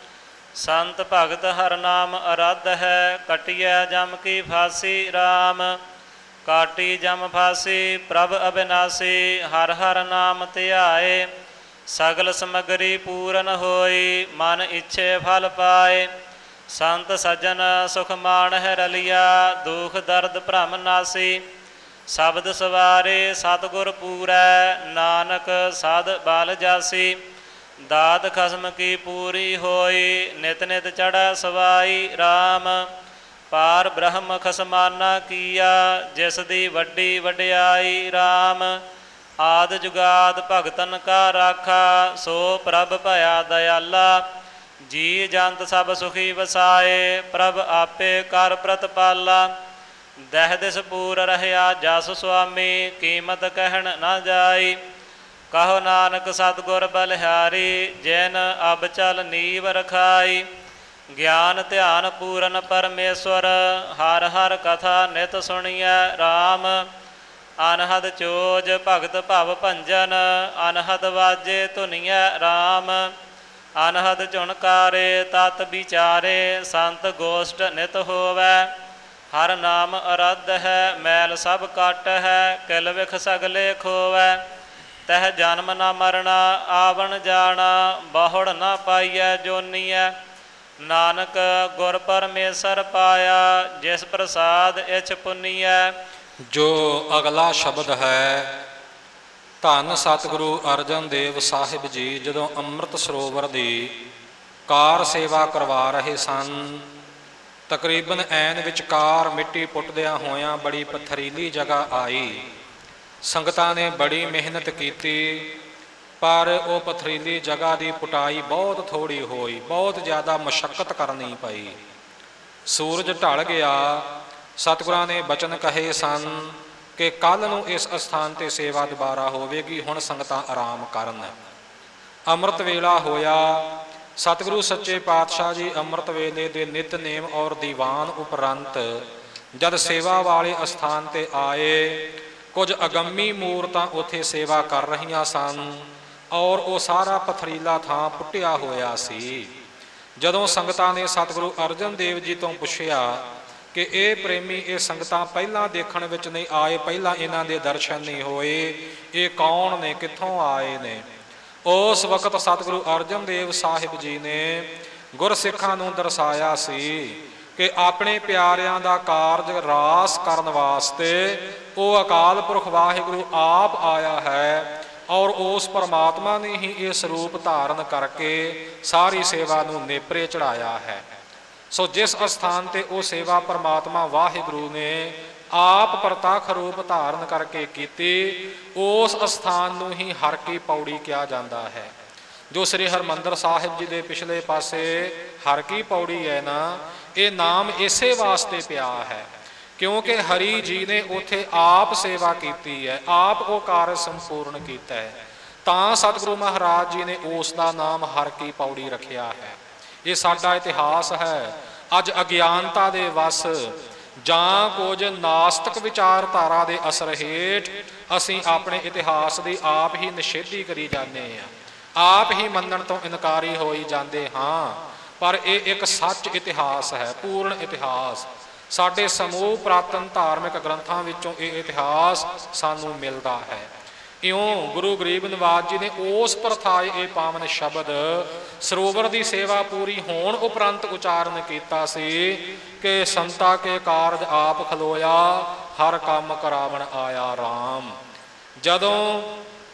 ਸੰਤ ਭਗਤ ਹਰ ਨਾਮ ਅਰਾਧ ਹੈ, ਕਟਿਐ ਜਮ ਕੀ ਫਾਸੀ ਰਾਮ। ਕਾਟੀ ਜਮ ਫਾਸੀ ਪ੍ਰਭ ਅਬਿਨਾਸੀ, ਹਰ ਹਰ ਨਾਮ ਧਿਆਏ। ਸਗਲ ਸਮਗਰੀ ਪੂਰਨ ਹੋਈ, ਮਨ ਇੱਛੇ ਫਲ ਪਾਏ। ਸੰਤ ਸੱਜਣ ਸੁਖ ਮਾਣਹਿ ਰਲਿਆ, ਦੁਖ ਦਰਦ ਭ੍ਰਮ ਨਾਸੀ। ਸ਼ਬਦ ਸਵਾਰੇ ਸਤਿਗੁਰ ਪੂਰੈ, ਨਾਨਕ ਸਾਧ ਬਲ ਜਾਸੀ। ਦਾਤ ਖਸਮ ਕੀ ਪੂਰੀ ਹੋਈ, ਨਿਤ ਨਿਤ ਚੜ੍ਹੈ ਸਵਾਈ ਰਾਮ। ਪਾਰ ਬ੍ਰਹਮ ਖਸਮਾਨਾ ਕੀਆ, ਜਿਸ ਦੀ ਵੱਡੀ ਵਡਿਆਈ ਰਾਮ। ਆਦ ਜੁਗਾਦ ਭਗਤਨ ਕਾ ਰਾਖਾ, ਸੋ ਪ੍ਰਭ ਭਇਆ ਦਇਆਲਾ। ਜੀ ਜੰਤ ਸਭ ਸੁਖੀ ਵਸਾਏ, ਪ੍ਰਭ ਆਪੇ ਕਰ ਪ੍ਰਤਪਾਲਾ। ਦਹਿ ਦਿਸ ਪੂਰ ਰਹਿਆ ਜਸ ਸੁਆਮੀ, ਕੀਮਤ ਕਹਿਣ ਨਾ ਜਾਈ। ਕਹੋ ਨਾਨਕ ਸਤਿਗੁਰ ਬਲਿਹਾਰੀ, ਜਿਨ ਅਬ ਚਲ ਨੀਵ ਰਖਾਈ। ਗਿਆਨ ਧਿਆਨ ਪੂਰਨ ਪਰਮੇਸ਼ਵਰ, ਹਰ ਹਰ ਕਥਾ ਨਿਤ ਸੁਣੀਐ ਰਾਮ। ਅਨਹਦ ਚੋਜ ਭਗਤ ਭਵ ਭੰਜਨ, ਅਨਹਦ ਵਾਜੇ ਧੁਨੀਐ ਰਾਮ। ਅਨਹਦ ਝੁਣਕਾਰੇ ਤਤ ਵਿਚਾਰੇ, ਸੰਤ ਗੋਸ਼ਟ ਨਿਤ ਹੋਵੈ। ਹਰ ਨਾਮ ਅਰਾਧ ਹੈ, ਮੈਲ ਸਭ ਕੱਟ ਹੈ, ਕਿਲ ਵਿਖ ਸਗਲੇ ਖੋਵੈ। ਤਹ ਜਨਮ ਨਾ ਮਰਣਾ ਆਵਣ ਜਾਣਾ, ਬਹੁੜ ਨਾ ਪਾਈਐ ਜੋਨੀਐ। ਨਾਨਕ ਗੁਰ ਪਰਮੇਸ਼ਰ ਪਾਇਆ, ਜਿਸ ਪ੍ਰਸਾਦ ਇਛ ਪੁੰਨੀਐ। ਜੋ ਅਗਲਾ ਸ਼ਬਦ ਹੈ, ਧੰਨ ਸਤਿਗੁਰੂ ਅਰਜਨ ਦੇਵ ਸਾਹਿਬ ਜੀ ਜਦੋਂ ਅੰਮ੍ਰਿਤ ਸਰੋਵਰ ਦੀ ਕਾਰ ਸੇਵਾ ਕਰਵਾ ਰਹੇ ਸਨ, ਤਕਰੀਬਨ ਐਨ ਵਿਚਕਾਰ ਮਿੱਟੀ ਪੁੱਟਦਿਆਂ ਹੋਇਆਂ ਬੜੀ ਪਥਰੀਲੀ ਜਗ੍ਹਾ ਆਈ। ਸੰਗਤਾਂ ਨੇ ਬੜੀ ਮਿਹਨਤ ਕੀਤੀ, ਪਰ ਉਹ ਪਥਰੀਲੀ ਜਗ੍ਹਾ ਦੀ ਪੁਟਾਈ ਬਹੁਤ ਥੋੜ੍ਹੀ ਹੋਈ, ਬਹੁਤ ਜ਼ਿਆਦਾ ਮਸ਼ੱਕਤ ਕਰਨੀ ਪਈ। ਸੂਰਜ ਢਲ ਗਿਆ। ਸਤਿਗੁਰਾਂ ਨੇ ਬਚਨ ਕਹੇ ਸਨ ਕਿ ਕੱਲ੍ਹ ਨੂੰ ਇਸ ਅਸਥਾਨ 'ਤੇ ਸੇਵਾ ਦੁਬਾਰਾ ਹੋਵੇਗੀ, ਹੁਣ ਸੰਗਤਾਂ ਆਰਾਮ ਕਰਨ। ਅੰਮ੍ਰਿਤ ਵੇਲਾ ਹੋਇਆ। ਸਤਿਗੁਰੂ ਸੱਚੇ ਪਾਤਸ਼ਾਹ ਜੀ ਅੰਮ੍ਰਿਤ ਵੇਲੇ ਦੇ ਨਿਤਨੇਮ ਔਰ ਦੀਵਾਨ ਉਪਰੰਤ ਜਦ ਸੇਵਾ ਵਾਲੇ ਅਸਥਾਨ 'ਤੇ ਆਏ, ਕੁਝ ਅਗੰਮੀ ਮੂਰਤਾਂ ਉੱਥੇ ਸੇਵਾ ਕਰ ਰਹੀਆਂ ਸਨ ਔਰ ਉਹ ਸਾਰਾ ਪਥਰੀਲਾ ਥਾਂ ਪੁੱਟਿਆ ਹੋਇਆ ਸੀ। ਜਦੋਂ ਸੰਗਤਾਂ ਨੇ ਸਤਿਗੁਰੂ ਅਰਜਨ ਦੇਵ ਜੀ ਤੋਂ ਪੁੱਛਿਆ ਕਿ ਇਹ ਪ੍ਰੇਮੀ, ਇਹ ਸੰਗਤਾਂ ਪਹਿਲਾਂ ਦੇਖਣ ਵਿੱਚ ਨਹੀਂ ਆਏ, ਪਹਿਲਾਂ ਇਹਨਾਂ ਦੇ ਦਰਸ਼ਨ ਨਹੀਂ ਹੋਏ, ਇਹ ਕੌਣ ਨੇ, ਕਿੱਥੋਂ ਆਏ ਨੇ? ਉਸ ਵਕਤ ਸਤਿਗੁਰੂ ਅਰਜਨ ਦੇਵ ਸਾਹਿਬ ਜੀ ਨੇ ਗੁਰਸਿੱਖਾਂ ਨੂੰ ਦਰਸਾਇਆ ਸੀ ਕਿ ਆਪਣੇ ਪਿਆਰਿਆਂ ਦਾ ਕਾਰਜ ਰਾਸ ਕਰਨ ਵਾਸਤੇ ਉਹ ਅਕਾਲ ਪੁਰਖ ਵਾਹਿਗੁਰੂ ਆਪ ਆਇਆ ਹੈ ਔਰ ਉਸ ਪਰਮਾਤਮਾ ਨੇ ਹੀ ਇਹ ਸਰੂਪ ਧਾਰਨ ਕਰਕੇ ਸਾਰੀ ਸੇਵਾ ਨੂੰ ਨੇਪਰੇ ਚੜਾਇਆ ਹੈ। ਸੋ ਜਿਸ ਅਸਥਾਨ 'ਤੇ ਉਹ ਸੇਵਾ ਪਰਮਾਤਮਾ ਵਾਹਿਗੁਰੂ ਨੇ ਆਪ ਪ੍ਰਤੱਖ ਰੂਪ ਧਾਰਨ ਕਰਕੇ ਕੀਤੀ, ਉਸ ਅਸਥਾਨ ਨੂੰ ਹੀ ਹਰ ਕੀ ਪੌੜੀ ਕਿਹਾ ਜਾਂਦਾ ਹੈ। ਜੋ ਸ੍ਰੀ ਹਰਿਮੰਦਰ ਸਾਹਿਬ ਜੀ ਦੇ ਪਿਛਲੇ ਪਾਸੇ ਹਰ ਕੀ ਪੌੜੀ ਹੈ ਨਾ, ਇਹ ਨਾਮ ਇਸੇ ਵਾਸਤੇ ਪਿਆ ਹੈ ਕਿਉਂਕਿ ਹਰੀ ਜੀ ਨੇ ਉੱਥੇ ਆਪ ਸੇਵਾ ਕੀਤੀ ਹੈ, ਆਪ ਉਹ ਕਾਰਜ ਸੰਪੂਰਨ ਕੀਤਾ ਹੈ, ਤਾਂ ਸਤਿਗੁਰੂ ਮਹਾਰਾਜ ਜੀ ਨੇ ਉਸ ਦਾ ਨਾਮ ਹਰ ਕੀ ਪੌੜੀ ਰੱਖਿਆ ਹੈ। ਇਹ ਸਾਡਾ ਇਤਿਹਾਸ ਹੈ। ਅੱਜ ਅਗਿਆਨਤਾ ਦੇ ਵਸ ਜਾਂ ਕੁਝ ਨਾਸਤਿਕ ਵਿਚਾਰਧਾਰਾ ਦੇ ਅਸਰ ਹੇਠ ਅਸੀਂ ਆਪਣੇ ਇਤਿਹਾਸ ਦੀ ਆਪ ਹੀ ਨਿਸ਼ੇਧੀ ਕਰੀ ਜਾਂਦੇ ਹਾਂ, ਆਪ ਹੀ ਮੰਨਣ ਤੋਂ ਇਨਕਾਰੀ ਹੋਈ ਜਾਂਦੇ ਹਾਂ। ਪਰ ਇਹ ਇੱਕ ਸੱਚ ਇਤਿਹਾਸ ਹੈ, ਪੂਰਨ ਇਤਿਹਾਸ। ਸਾਡੇ ਸਮੂਹ ਪ੍ਰਾਤਨ ਧਾਰਮਿਕ ਗ੍ਰੰਥਾਂ ਵਿੱਚੋਂ ਇਹ ਇਤਿਹਾਸ ਸਾਨੂੰ ਮਿਲਦਾ ਹੈ। ਇਉਂ ਗੁਰੂ ਗਰੀਬ ਨਿਵਾਜ ਜੀ ਨੇ ਉਸ ਪ੍ਰਥਾਏ ਇਹ ਪਾਵਨ ਸ਼ਬਦ ਸਰੋਵਰ ਦੀ ਸੇਵਾ ਪੂਰੀ ਹੋਣ ਉਪਰੰਤ ਉਚਾਰਨ ਕੀਤਾ ਸੀ ਕਿ ਸੰਤਾ ਕੇ ਕਾਰਜ ਆਪ ਖਲੋਇਆ, ਹਰ ਕੰਮ ਕਰਾਵਣ ਆਇਆ ਰਾਮ। ਜਦੋਂ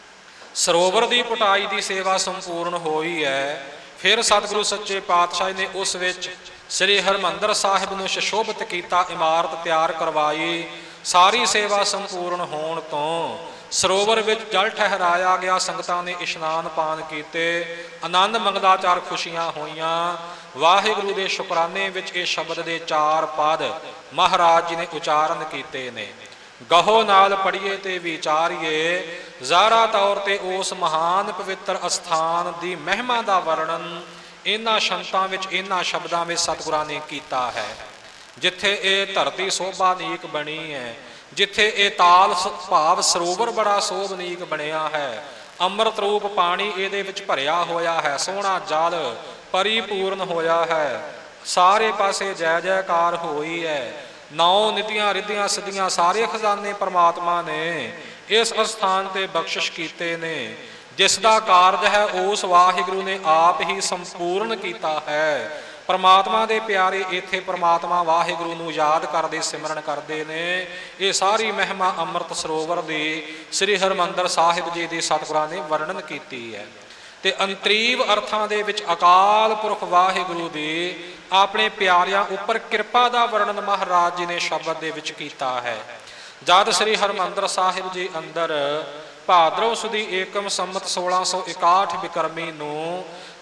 ਸਰੋਵਰ ਦੀ ਪੁਟਾਈ ਦੀ ਸੇਵਾ ਸੰਪੂਰਨ ਹੋਈ ਹੈ, ਫਿਰ ਸਤਿਗੁਰੂ ਸੱਚੇ ਪਾਤਸ਼ਾਹ ਨੇ ਉਸ ਵਿੱਚ ਸ੍ਰੀ ਹਰਿਮੰਦਰ ਸਾਹਿਬ ਨੂੰ ਸੁਸ਼ੋਭਿਤ ਕੀਤਾ, ਇਮਾਰਤ ਤਿਆਰ ਕਰਵਾਈ। ਸਾਰੀ ਸੇਵਾ ਸੰਪੂਰਨ ਹੋਣ ਤੋਂ ਸਰੋਵਰ ਵਿੱਚ ਜਲ ਠਹਿਰਾਇਆ ਗਿਆ। ਸੰਗਤਾਂ ਨੇ ਇਸ਼ਨਾਨ ਪਾਨ ਕੀਤੇ, ਆਨੰਦ ਮੰਗਲਾਚਾਰ ਖੁਸ਼ੀਆਂ ਹੋਈਆਂ। ਵਾਹਿਗੁਰੂ ਦੇ ਸ਼ੁਕਰਾਨੇ ਵਿੱਚ ਇਹ ਸ਼ਬਦ ਦੇ ਚਾਰ ਪਦ ਮਹਾਰਾਜ ਜੀ ਨੇ ਉਚਾਰਨ ਕੀਤੇ ਨੇ। ਗਹੋ ਨਾਲ ਪੜੀਏ ਤੇ ਵਿਚਾਰੀਏ। ਜ਼ਾਹਰਾ ਤੌਰ ਤੇ ਉਸ ਮਹਾਨ ਪਵਿੱਤਰ ਅਸਥਾਨ ਦੀ ਮਹਿਮਾ ਦਾ ਵਰਣਨ ਇਹਨਾਂ ਸ਼ੰਤਾਂ ਵਿੱਚ, ਇਹਨਾਂ ਸ਼ਬਦਾਂ ਵਿੱਚ ਸਤਿਗੁਰਾਂ ਨੇ ਕੀਤਾ ਹੈ। ਜਿੱਥੇ ਇਹ ਧਰਤੀ ਸੋਭਾਨੀਕ ਬਣੀ ਹੈ, ਜਿੱਥੇ ਇਹ ਤਾਲ ਭਾਵ ਸਰੋਵਰ ਬੜਾ ਸੋਭਨੀਕ ਬਣਿਆ ਹੈ, ਅੰਮ੍ਰਿਤ ਰੂਪ ਪਾਣੀ ਇਹਦੇ ਵਿੱਚ ਭਰਿਆ ਹੋਇਆ ਹੈ, ਸੋਹਣਾ ਜਲ ਪਰਿਪੂਰਨ ਹੋਇਆ ਹੈ, ਸਾਰੇ ਪਾਸੇ ਜੈ ਜੈਕਾਰ ਹੋਈ ਹੈ, ਨੌ ਨਿਧੀਆਂ ਰਿੱਧੀਆਂ ਸਿੱਧੀਆਂ ਸਾਰੇ ਖਜ਼ਾਨੇ ਪਰਮਾਤਮਾ ਨੇ ਇਸ ਅਸਥਾਨ ਤੇ ਬਖਸ਼ਿਸ਼ ਕੀਤੇ ਨੇ। ਜਿਸ ਦਾ ਕਾਰਜ ਹੈ ਉਸ ਵਾਹਿਗੁਰੂ ਨੇ ਆਪ ਹੀ ਸੰਪੂਰਨ ਕੀਤਾ ਹੈ। ਪਰਮਾਤਮਾ ਦੇ ਪਿਆਰੇ ਇੱਥੇ ਪਰਮਾਤਮਾ ਵਾਹਿਗੁਰੂ ਨੂੰ ਯਾਦ ਕਰਦੇ ਸਿਮਰਨ ਕਰਦੇ ਨੇ। ਇਹ ਸਾਰੀ ਮਹਿਮਾ ਅੰਮ੍ਰਿਤ ਸਰੋਵਰ ਦੀ ਸ੍ਰੀ ਹਰਿਮੰਦਰ ਸਾਹਿਬ ਜੀ ਦੀ ਸਤਿਗੁਰਾਂ ਨੇ ਵਰਣਨ ਕੀਤੀ ਹੈ। ਤੇ ਅੰਤਰੀਵ ਅਰਥਾਂ ਦੇ ਵਿੱਚ ਅਕਾਲ ਪੁਰਖ ਵਾਹਿਗੁਰੂ ਦੀ ਆਪਣੇ ਪਿਆਰਿਆਂ ਉੱਪਰ ਕਿਰਪਾ ਦਾ ਵਰਣਨ ਮਹਾਰਾਜ ਜੀ ਨੇ ਸ਼ਬਦ ਦੇ ਵਿੱਚ ਕੀਤਾ ਹੈ। ਜਦ ਸ੍ਰੀ ਹਰਿਮੰਦਰ ਸਾਹਿਬ ਜੀ ਅੰਦਰ ਭਾਦਰੋਂ ਸੁਦੀ ਏਕਮ ਸੰਮਤ ਸੋਲਾਂ ਸੌ ਇਕਾਹਠ ਬਿਕਰਮੀ ਨੂੰ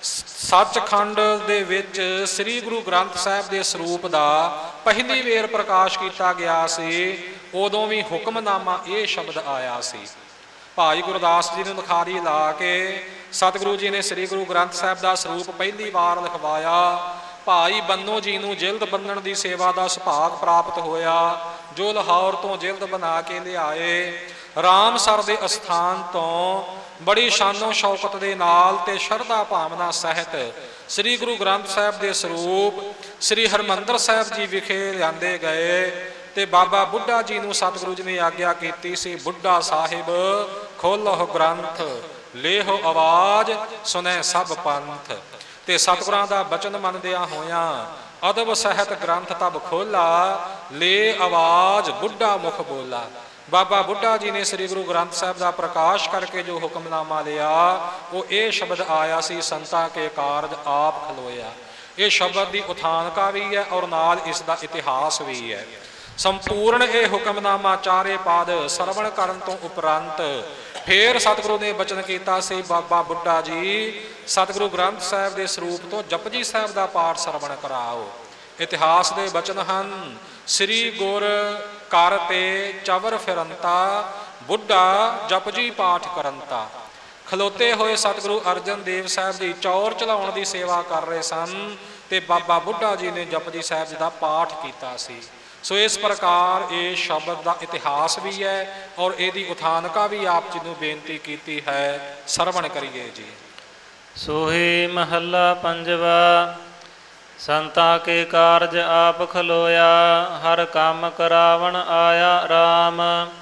ਸੱਚਖੰਡ ਦੇ ਵਿੱਚ ਸ੍ਰੀ ਗੁਰੂ ਗ੍ਰੰਥ ਸਾਹਿਬ ਦੇ ਸਰੂਪ ਦਾ ਪਹਿਲੀ ਵੇਰ ਪ੍ਰਕਾਸ਼ ਕੀਤਾ ਗਿਆ ਸੀ, ਉਦੋਂ ਵੀ ਹੁਕਮਨਾਮਾ ਇਹ ਸ਼ਬਦ ਆਇਆ ਸੀ। ਭਾਈ ਗੁਰਦਾਸ ਜੀ ਨੂੰ ਲਿਖਾਰੀ ਲਾ ਕੇ ਸਤਿਗੁਰੂ ਜੀ ਨੇ ਸ੍ਰੀ ਗੁਰੂ ਗ੍ਰੰਥ ਸਾਹਿਬ ਦਾ ਸਰੂਪ ਪਹਿਲੀ ਵਾਰ ਲਿਖਵਾਇਆ। ਭਾਈ ਬੰਨੋ ਜੀ ਨੂੰ ਜਿਲਦ ਬੰਨਣ ਦੀ ਸੇਵਾ ਦਾ ਸੁਭਾਗ ਪ੍ਰਾਪਤ ਹੋਇਆ, ਜੋ ਲਾਹੌਰ ਤੋਂ ਜਿਲਦ ਬਣਾ ਕੇ ਲਿਆਏ। ਰਾਮਸਰ ਦੇ ਅਸਥਾਨ ਤੋਂ ਬੜੀ ਸ਼ਾਨੋ ਸ਼ੌਕਤ ਦੇ ਨਾਲ ਤੇ ਸ਼ਰਧਾ ਭਾਵਨਾ ਸਹਿਤ ਸ੍ਰੀ ਗੁਰੂ ਗ੍ਰੰਥ ਸਾਹਿਬ ਦੇ ਸਰੂਪ ਸ੍ਰੀ ਹਰਿਮੰਦਰ ਸਾਹਿਬ ਜੀ ਵਿਖੇ ਲਿਆਂਦੇ ਗਏ। ਤੇ ਬਾਬਾ ਬੁੱਢਾ ਜੀ ਨੂੰ ਸਤਿਗੁਰੂ ਜੀ ਨੇ ਆਗਿਆ ਕੀਤੀ ਸੀ, ਬੁੱਢਾ ਸਾਹਿਬ ਖੋਲੋ ਗ੍ਰੰਥ ਲੇਹੋ ਆਵਾਜ਼ ਸੁਣੈ ਸਭ ਪੰਥ। ਤੇ ਸਤਿਗੁਰਾਂ ਦਾ ਬਚਨ ਮੰਨਦਿਆਂ ਹੋਇਆਂ ਅਦਬ ਸਹਿਤ ਗ੍ਰੰਥ ਤਬ ਖੋਲਾ, ਲੇ ਆਵਾਜ਼ ਬੁੱਢਾ ਮੁਖ ਬੋਲਾ। ਬਾਬਾ ਬੁੱਢਾ ਜੀ ਨੇ ਸ੍ਰੀ ਗੁਰੂ ਗ੍ਰੰਥ ਸਾਹਿਬ ਦਾ ਪ੍ਰਕਾਸ਼ ਕਰਕੇ ਜੋ ਹੁਕਮਨਾਮਾ ਲਿਆ ਉਹ ਇਹ ਸ਼ਬਦ ਆਇਆ ਸੀ, ਸੰਤਾਂ ਕੇ ਕਾਰਜ ਆਪ ਖਲੋਇਆ। ਇਹ ਸ਼ਬਦ ਦੀ ਉਥਾਨਕਾ ਵੀ ਹੈ ਔਰ ਨਾਲ ਇਸ ਦਾ ਇਤਿਹਾਸ ਵੀ ਹੈ। ਸੰਪੂਰਨ ਇਹ ਹੁਕਮਨਾਮਾ ਚਾਰੇ ਪਾਦ ਸਰਵਣ ਕਰਨ ਤੋਂ ਉਪਰੰਤ ਫੇਰ ਸਤਿਗੁਰੂ ਨੇ ਬਚਨ ਕੀਤਾ ਸੀ, ਬਾਬਾ ਬੁੱਢਾ ਜੀ ਸਤਿਗੁਰੂ ਗ੍ਰੰਥ ਸਾਹਿਬ ਦੇ ਸਰੂਪ ਤੋਂ ਜਪਜੀ ਸਾਹਿਬ ਦਾ ਪਾਠ ਸਰਵਣ ਕਰਾਓ। ਇਤਿਹਾਸ ਦੇ ਬਚਨ ਹਨ, ਸ੍ਰੀ ਗੁਰ ਕਰ ਤੇ ਚਵਰ ਫਿਰੰਤਾ, ਬੁੱਢਾ ਜਪਜੀ ਪਾਠ ਕਰੰਤਾ। ਖਲੋਤੇ ਹੋਏ ਸਤਿਗੁਰੂ ਅਰਜਨ ਦੇਵ ਸਾਹਿਬ ਦੀ ਚੌਰ ਚਲਾਉਣ ਦੀ ਸੇਵਾ ਕਰ ਰਹੇ ਸਨ ਤੇ ਬਾਬਾ ਬੁੱਢਾ ਜੀ ਨੇ ਜਪਜੀ ਸਾਹਿਬ ਜੀ ਦਾ ਪਾਠ ਕੀਤਾ ਸੀ। ਸੋ ਇਸ ਪ੍ਰਕਾਰ ਇਹ ਸ਼ਬਦ ਦਾ ਇਤਿਹਾਸ ਵੀ ਹੈ ਔਰ ਇਹਦੀ ਉਥਾਨਕਾ ਵੀ ਆਪ ਜੀ ਨੂੰ ਬੇਨਤੀ ਕੀਤੀ ਹੈ, ਸਰਵਣ ਕਰੀਏ ਜੀ। ਸੋਹੀ ਮਹੱਲਾ ਪੰਜਵਾ। ਸੰਤਾਂ ਕੇ ਕਾਰਜ ਆਪ ਖਲੋਇਆ, ਹਰ ਕੰਮ ਕਰਾਵਣ ਆਇਆ ਰਾਮ।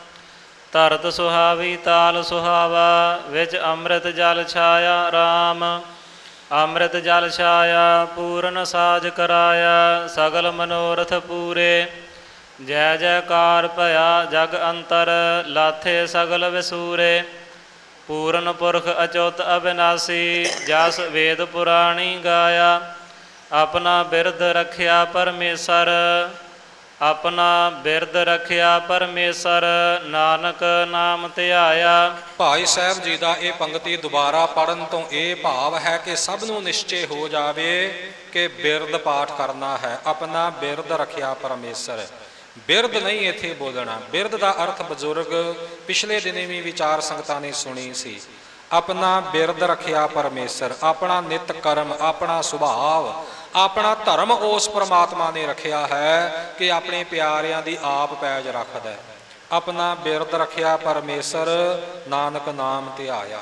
ਧਰਤ ਸੁਹਾਵੀ ਤਾਲ ਸੁਹਾਵਾ, ਵਿੱਚ ਅੰਮ੍ਰਿਤ ਜਲ ਛਾਇਆ ਰਾਮ। ਅੰਮ੍ਰਿਤ ਜਲ ਛਾਇਆ ਪੂਰਨ ਸਾਜ ਕਰਾਇਆ, ਸਗਲ ਮਨੋਰਥ ਪੂਰੇ। ਜੈ ਜੈਕਾਰ ਭਇਆ ਜਗ ਅੰਤਰ, ਲਾਥੇ ਸਗਲ ਵਿਸੂਰੇ। ਪੂਰਨ ਪੁਰਖ ਅਚੁੱਤ ਅਬਿਨਾਸੀ, ਜਸ ਵੇਦ ਪੁਰਾਣੀ ਗਾਇਆ। ਆਪਣਾ ਬਿਰਦ ਰੱਖਿਆ ਪਰਮੇਸ਼ਰ, ਆਪਣਾ ਬਿਰਦ ਰੱਖਿਆ ਪਰਮੇਸ਼ਰ, ਨਾਨਕ ਨਾਮ ਧਿਆਇਆ। ਭਾਈ ਸਾਹਿਬ ਜੀ ਦਾ ਇਹ ਪੰਕਤੀ ਦੁਬਾਰਾ ਪੜ੍ਹਨ ਤੋਂ ਇਹ ਭਾਵ ਹੈ ਕਿ ਸਭ ਨੂੰ ਨਿਸ਼ਚੇ ਹੋ ਜਾਵੇ ਕਿ ਬਿਰਦ ਪਾਠ ਕਰਨਾ ਹੈ। ਆਪਣਾ ਬਿਰਦ ਰੱਖਿਆ ਪਰਮੇਸ਼ਰ, ਬਿਰਦ ਨਹੀਂ ਇੱਥੇ ਬੋਲਣਾ। ਬਿਰਦ ਦਾ ਅਰਥ ਬਜ਼ੁਰਗ ਪਿਛਲੇ ਦਿਨੇ ਵੀ ਵਿਚਾਰ ਸੰਗਤਾਂ ਨੇ ਸੁਣੀ ਸੀ। ਆਪਣਾ ਬਿਰਦ ਰੱਖਿਆ ਪਰਮੇਸ਼ਰ, ਆਪਣਾ ਨਿਤ ਕਰਮ, ਆਪਣਾ ਸੁਭਾਵ, ਆਪਣਾ ਧਰਮ ਉਸ ਪਰਮਾਤਮਾ ਨੇ ਰੱਖਿਆ ਹੈ ਕਿ ਆਪਣੇ ਪਿਆਰਿਆਂ ਦੀ ਆਪ ਪੈਜ ਰੱਖਦਾ। ਆਪਣਾ ਬਿਰਦ ਰੱਖਿਆ ਪਰਮੇਸ਼ਰ, ਨਾਨਕ ਨਾਮ ਧਿਆਇਆ।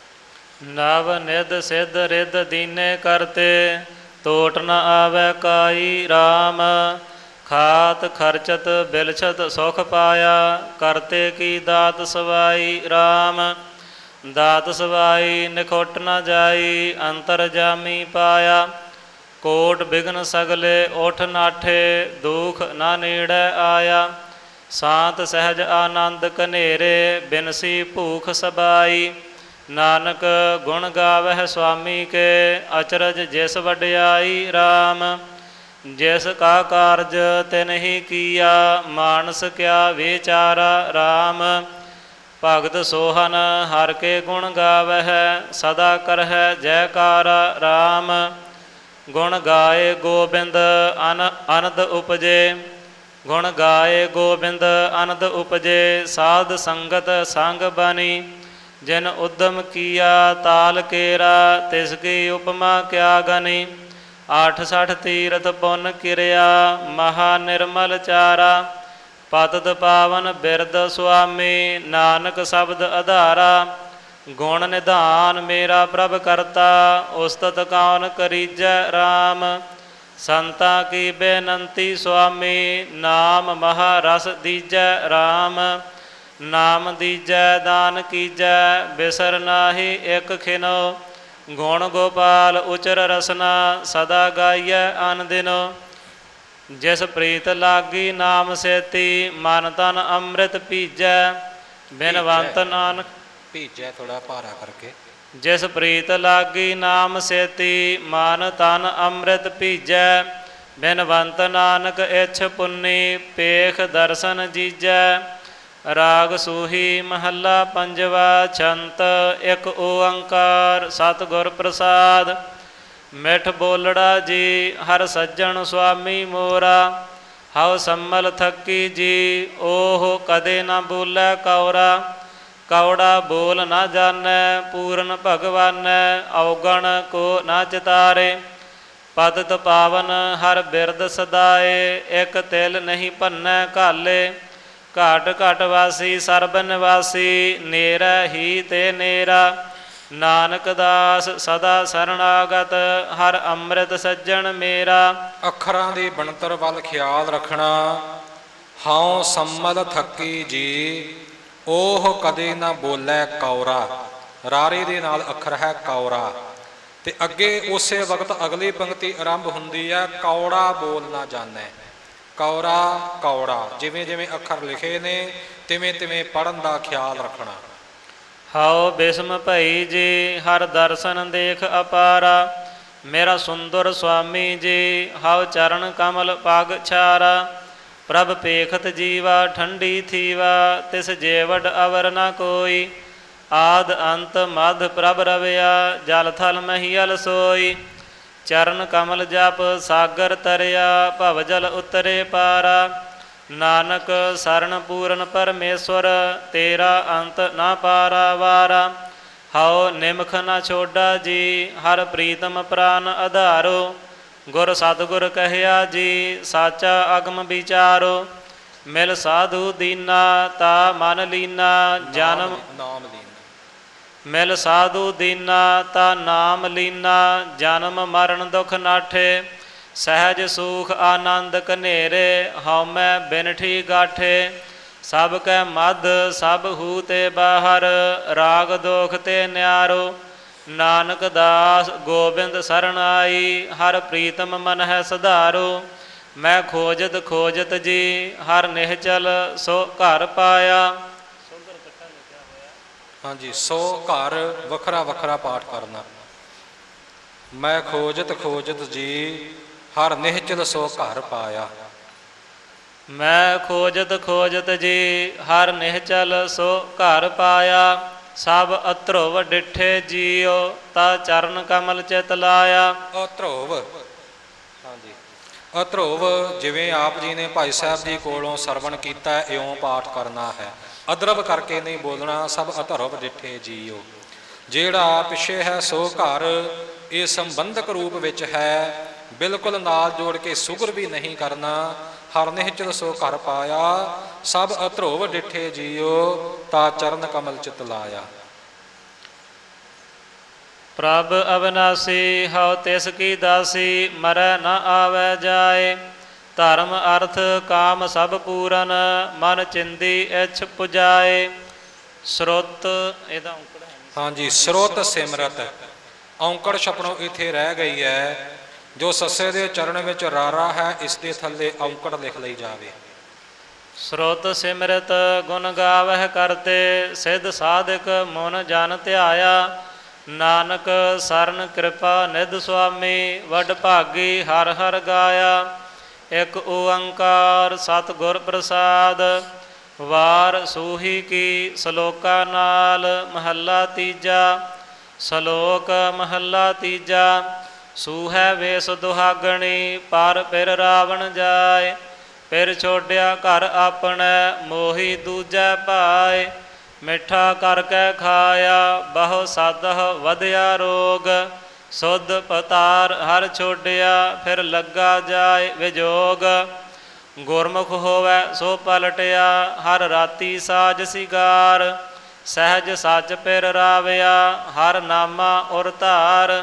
ਨਵ ਨਿਧ ਸਿੱਧ ਰਿੱਧ ਦੀਨੇ ਕਰਤੇ, ਤੋਟ ਨ ਆਵੈ ਕਾਈ ਰਾਮ। ਖਾਤ ਖਰਚਤ ਬਿਲਛਤ ਸੁਖ ਪਾਇਆ, ਕਰਤੇ ਕੀ ਦਾਤ ਸਵਾਈ ਰਾਮ। ਦਾਤ ਸਵਾਈ ਨਿਖੁੱਟ ਨ ਜਾਈ, ਅੰਤਰ ਜਾਮੀ ਪਾਇਆ। ਕੋਟ ਬਿਘਨ ਸਗਲੇ ਉਠ ਨਾਠੇ, ਦੁਖ ਨਾ ਨੇੜੇ ਆਇਆ। ਸ਼ਾਂਤ ਸਹਿਜ ਆਨੰਦ ਕਨੇਰੇ, ਬਿਨਸੀ ਭੂਖ ਸਬਾਈ। ਨਾਨਕ ਗੁਣ ਗਾਵਹਿ ਸੁਆਮੀ ਕੇ, ਅਚਰਜ ਜਿਸ ਵਡਿਆਈ ਰਾਮ। ਜਿਸ ਕਾ ਕਾਰਜ ਤਿਨ ਹੀ ਕੀਆ, ਮਾਨਸ ਕਿਆ ਵਿਚਾਰਾ ਰਾਮ। ਭਗਤ ਸੋਹਨ ਹਰ ਕੇ ਗੁਣ ਗਾਵਹਿ, ਸਦਾ ਕਰਹਿ ਜੈਕਾਰਾ ਰਾਮ। ਗੁਣ ਗਾਏ ਗੋਬਿੰਦ ਅਨ ਅਨੰਦ ਉਪਜੇ, ਗੁਣ ਗਾਏ ਗੋਬਿੰਦ ਅਨੰਦ ਉਪਜੇ, ਸਾਧ ਸੰਗਤ ਸੰਗ ਬਣੀ। ਜਿਨ ਉਦਮ ਕੀਆ ਤਾਲ ਕੇਰਾ, ਤਿਸ ਕੀ ਉਪਮਾ ਕਿਆ ਗਨੀ। ਆਠ ਸਠ ਤੀਰਥ ਪੁੰਨ ਕਿਰਿਆ, ਮਹਾ ਨਿਰਮਲ ਚਾਰਾ। ਪਤਿਤ ਪਾਵਨ ਬਿਰਦ ਸੁਆਮੀ, ਨਾਨਕ ਸ਼ਬਦ ਆਧਾਰਾ। ਗੁਣ ਨਿਧਾਨ ਮੇਰਾ ਪ੍ਰਭ ਕਰਤਾ, ਉਸਤਤ ਕੌਣ ਕਰੀਜੈ ਰਾਮ। ਸੰਤਾਂ ਕੀ ਬੇਨੰਤੀ ਸੁਆਮੀ, ਨਾਮ ਮਹਾ ਰਸ ਦੀਜੈ ਰਾਮ। ਨਾਮ ਦੀਜੈ ਦਾਨ ਕੀਜੈ, ਬਿਸਰ ਨਾਹੀ ਇਕ ਖਿਨੋ। ਗੁਣ ਗੋਪਾਲ ਉਚਰ ਰਸਨਾ, ਸਦਾ ਗਾਈਐ ਅਨ ਦਿਨੋ। ਜਿਸ ਪ੍ਰੀਤ ਲਾਗੀ ਨਾਮ ਸੇਤੀ, ਮਨ ਤਨ ਅੰਮ੍ਰਿਤ ਪੀਜੈ। ਬਿਨਵੰਤ ਨਾਨਕ ਭੀਜੈ ਥੋੜਾ ਭਾਰਾ ਕਰਕੇ। ਜਿਸ ਪ੍ਰੀਤ ਲਾਗੀ ਨਾਮ ਸੇਤੀ, ਮਨ ਤਨ ਅੰਮ੍ਰਿਤ ਪੀਜੈ। ਬਿਨਵੰਤ ਨਾਨਕ ਇਛ ਪੁੰਨੀ, ਪੇਖ ਦਰਸ਼ਨ ਜੀਜੈ। ਰਾਗ ਸੂਹੀ ਮਹੱਲਾ ਪੰਜਵਾ, ਛੰਤ ਇੱਕ ਓੰਕਾਰ ਸਤਿਗੁਰ ਪ੍ਰਸਾਦ। ਮਿਠ ਬੋਲੜਾ ਜੀ ਹਰ ਸੱਜਣ ਸੁਆਮੀ ਮੋਰਾ, ਹਉ ਸੰਮਲ ਥੱਕੀ ਜੀ ਓਹ ਕਦੇ ਨਾ ਬੋਲੇ ਕੌਰਾ। ਕੌੜਾ ਬੋਲ ਨਾ ਜਾਣੈ ਪੂਰਨ ਭਗਵਾਨੈ, ਔਗਣ ਕੋ ਨਾ ਚਿਤਾਰੇ। ਪਤਿਤ ਪਾਵਨ ਹਰ ਬਿਰਦ ਸਦਾਏ, ਇਕ ਤਿਲ ਨਹੀਂ ਭੰਨੈ ਘਾਲੇ। ਘਾਟ ਘਟ ਵਾਸੀ ਸਰਬ ਨਿਵਾਸੀ, ਨੇਰਾ ਹੀ ਤੇ ਨੇਰਾ। ਨਾਨਕ ਦਾਸ ਸਦਾ ਸਰਣਾਗਤ, ਹਰ ਅੰਮ੍ਰਿਤ ਸੱਜਣ ਮੇਰਾ। ਅੱਖਰਾਂ ਦੀ ਬਣਤਰ ਵੱਲ ਖਿਆਲ ਰੱਖਣਾ। ਹਉ ਸੰਮਲ ਥੱਕੀ ਜੀ, ਉਹ ਕਦੇ ਨਾ ਬੋਲੇ ਕੌਰਾ। ਰਾਰੇ ਦੇ ਨਾਲ ਅੱਖਰ ਹੈ ਕੌਰਾ, ਤੇ ਅੱਗੇ ਉਸੇ ਵਕਤ ਅਗਲੀ ਪੰਕਤੀ ਆਰੰਭ ਹੁੰਦੀ ਹੈ, ਕੌੜਾ ਬੋਲ ਨਾ ਜਾਣੈ। ਕੌਰਾ ਕੌੜਾ, ਜਿਵੇਂ ਜਿਵੇਂ ਅੱਖਰ ਲਿਖੇ ਨੇ ਤਿਵੇਂ ਤਿਵੇਂ ਪੜ੍ਹਨ ਦਾ ਖਿਆਲ ਰੱਖਣਾ। ਹਉ ਬਿਸਮ ਭਈ ਜੀ ਹਰ ਦਰਸ਼ਨ ਦੇਖ ਅਪਾਰਾ। ਮੇਰਾ ਸੁੰਦਰ ਸੁਆਮੀ ਜੀ ਹਉ ਚਰਨ ਕਮਲ ਪਗ ਛਾਰਾ। ਪ੍ਰਭ ਪੇਖਤ ਜੀਵਾ ਠੰਡੀ ਥੀਵਾ, ਤਿਸ ਜੇਵਡ ਅਵਰ ਨ ਕੋਈ। ਆਦ ਅੰਤ ਮਧ ਪ੍ਰਭ ਰਵਿਆ, ਜਲ ਥਲ ਮਹੀਅਲ ਸੋਈ। ਚਰਨ ਕਮਲ ਜਪ ਸਾਗਰ ਤਰਿਆ, ਭਵ ਜਲ ਉਤਰੇ ਪਾਰਾ। ਨਾਨਕ ਸਰਣ ਪੂਰਨ ਪਰਮੇਸ਼ਵਰ, ਤੇਰਾ ਅੰਤ ਨਾ ਪਾਰਾ ਵਾਰਾ। ਹਉ ਨਿਮਖ ਨਾ ਛੋਡਾ ਜੀ ਹਰ ਪ੍ਰੀਤਮ ਪ੍ਰਾਨ ਆਧਾਰੋ। ਗੁਰ ਸਤਿਗੁਰ ਕਹਿਆ ਜੀ ਸਾਚਾ ਅਗਮ ਵਿਚਾਰੋ। ਮਿਲ ਸਾਧੂ ਦੀਨਾ ਤਾ ਮਨ ਲੀਨਾ, ਜਨਮ ਨਾਮ ਲੀਨਾ। ਮਿਲ ਸਾਧੂ ਦੀਨਾ ਤਾ ਨਾਮ ਲੀਨਾ, ਜਨਮ ਮਰਨ ਦੁਖ ਨਾਠੇ। ਸਹਿਜ ਸੂਖ ਆਨੰਦ ਕਨੇਰੇ, ਹਉਮੈ ਬਿਨਠੀ ਗਾਠੇ। ਸਭ ਕੈ ਮਧ ਸਭ ਹੂ ਤੇ ਬਾਹਰ, ਰਾਗ ਦੋਖ ਤੇ ਨਿਆਰੋ। ਨਾਨਕ ਦਾਸ ਗੋਬਿੰਦ ਸਰਣ ਆਈ, ਹਰ ਪ੍ਰੀਤਮ ਮਨ ਹੈ ਸੁਧਾਰੋ। ਮੈਂ ਖੋਜਤ ਖੋਜਤ ਜੀ ਹਰ ਨਿਹਚਲ, ਸੋ ਘਰ ਪਾਇਆ। ਹਾਂਜੀ, ਸੋ ਘਰ ਵੱਖਰਾ ਵੱਖਰਾ ਪਾਠ ਕਰਨਾ। ਮੈਂ ਖੋਜਤ ਖੋਜਤ ਜੀ ਹਰ ਨਿਹਚਲ, ਸੋ ਘਰ ਪਾਇਆ। ਮੈਂ ਖੋਜਤ ਖੋਜਤ ਜੀ ਹਰ ਨਿਹਚਲ, ਸੋ ਘਰ ਪਾਇਆ। ਸਭ ਅਧਰੁਵ ਡਿਠੇ ਜੀਓ, ਤਾ ਚਰਨ ਕਮਲ ਚਿਤ ਲਾਇਆ। ਅਧਰੁਵ, ਹਾਂਜੀ ਅਧਰੁਵ ਜਿਵੇਂ ਆਪ ਜੀ ਨੇ ਭਾਈ ਸਾਹਿਬ ਜੀ ਕੋਲੋਂ ਸਰਵਣ ਕੀਤਾ, ਇਉਂ ਪਾਠ ਕਰਨਾ ਹੈ। ਅਦਰਵ ਕਰਕੇ ਨਹੀਂ ਬੋਲਣਾ। ਸਭ ਅਧਰਵ ਡਿਠੇ ਜੀਓ, ਜਿਹੜਾ ਪਿੱਛੇ ਹੈ ਸੋ ਘਰ, ਇਹ ਸੰਬੰਧਕ ਰੂਪ ਵਿੱਚ ਹੈ। ਬਿਲਕੁਲ ਨਾਲ ਜੋੜ ਕੇ ਸੁਗਰ ਵੀ ਨਹੀਂ ਕਰਨਾ। ਹਰ ਨਿਹਚਲ ਸੋ ਘਰ ਪਾਇਆ, ਸਭ ਅਧਰੁਵ ਡਿਠੇ ਜੀਓ, ਤਾ ਚਰਨ ਕਮਲ ਚਿਤ ਲਾਇਆ। ਪ੍ਰਭ ਅਵਿਨਾਸੀ ਹਉ ਤਿਸ ਕੀ ਦਾਸੀ, ਮਰੈ ਨ ਆਵੈ ਜਾਏ। ਧਰਮ ਅਰਥ ਕਾਮ ਸਭ ਪੂਰਨ, ਮਨ ਚਿੰਦੀ ਇਛ ਪੁਜਾਏ। ਸਰੁੱਤ ਇਹਦਾ ਔਂਕੜ ਹੈ। ਹਾਂਜੀ, ਸਰੁੱਤ ਸਿਮਰਤ। ਔਂਕੜ ਛਪਣੋਂ ਇੱਥੇ ਰਹਿ ਗਈ ਹੈ। ਜੋ ਸੱਸੇ ਦੇ ਚਰਨ ਵਿੱਚ ਰਾਰਾ ਹੈ, ਇਸ ਦੇ ਥੱਲੇ ਔਂਕੜ ਲਿਖ ਲਈ ਜਾਵੇ। ਸਰੁੱਤ ਸਿਮਰਤ ਗੁਣ ਗਾਵਹਿ ਕਰਤੇ, ਸਿੱਧ ਸਾਧਕ ਮਨ ਜਨ ਧਿਆਇਆ। ਨਾਨਕ ਸਰਨ ਕਿਰਪਾ ਨਿਧ ਸੁਆਮੀ, ਵਡ ਭਾਗੀ ਹਰ ਹਰ ਗਾਇਆ। ਇਕ ਓੰਕਾਰ ਸਤਿਗੁਰ ਪ੍ਰਸਾਦ। ਵਾਰ ਸੂਹੀ ਕੀ ਸਲੋਕਾ ਨਾਲ, ਮਹੱਲਾ ਤੀਜਾ। ਸਲੋਕ ਮਹੱਲਾ ਤੀਜਾ। ਸੂਹੈ ਵੇਸ ਦੁਹਾਗਣੀ, ਪਰ ਪਿਰ ਰਾਵਣ ਜਾਏ। ਫਿਰ ਛੋੜਿਆ ਘਰ ਆਪਣੈ ਮੋਹੀ ਦੂਜੈ ਭਾਏ। ਮਿੱਠਾ ਕਰਕੇ ਖਾਇਆ ਬਹੁ ਸਾਧਹ ਵਧਿਆ ਰੋਗ। ਸੁਧ ਪਤਾਰ ਹਰ ਛੋੜਿਆ ਫਿਰ ਲੱਗਾ ਜਾਏ ਵਿਜੋਗ। ਗੁਰਮੁਖ ਹੋਵੈ ਸੋ ਪਲਟਿਆ ਹਰ ਰਾਤੀ ਸਾਜ ਸਿਗਾਰ। ਸਹਿਜ ਸੱਚ ਪਿਰ ਰਾਵਿਆ ਹਰ ਨਾਮਾ ਉਰ ਧਾਰ।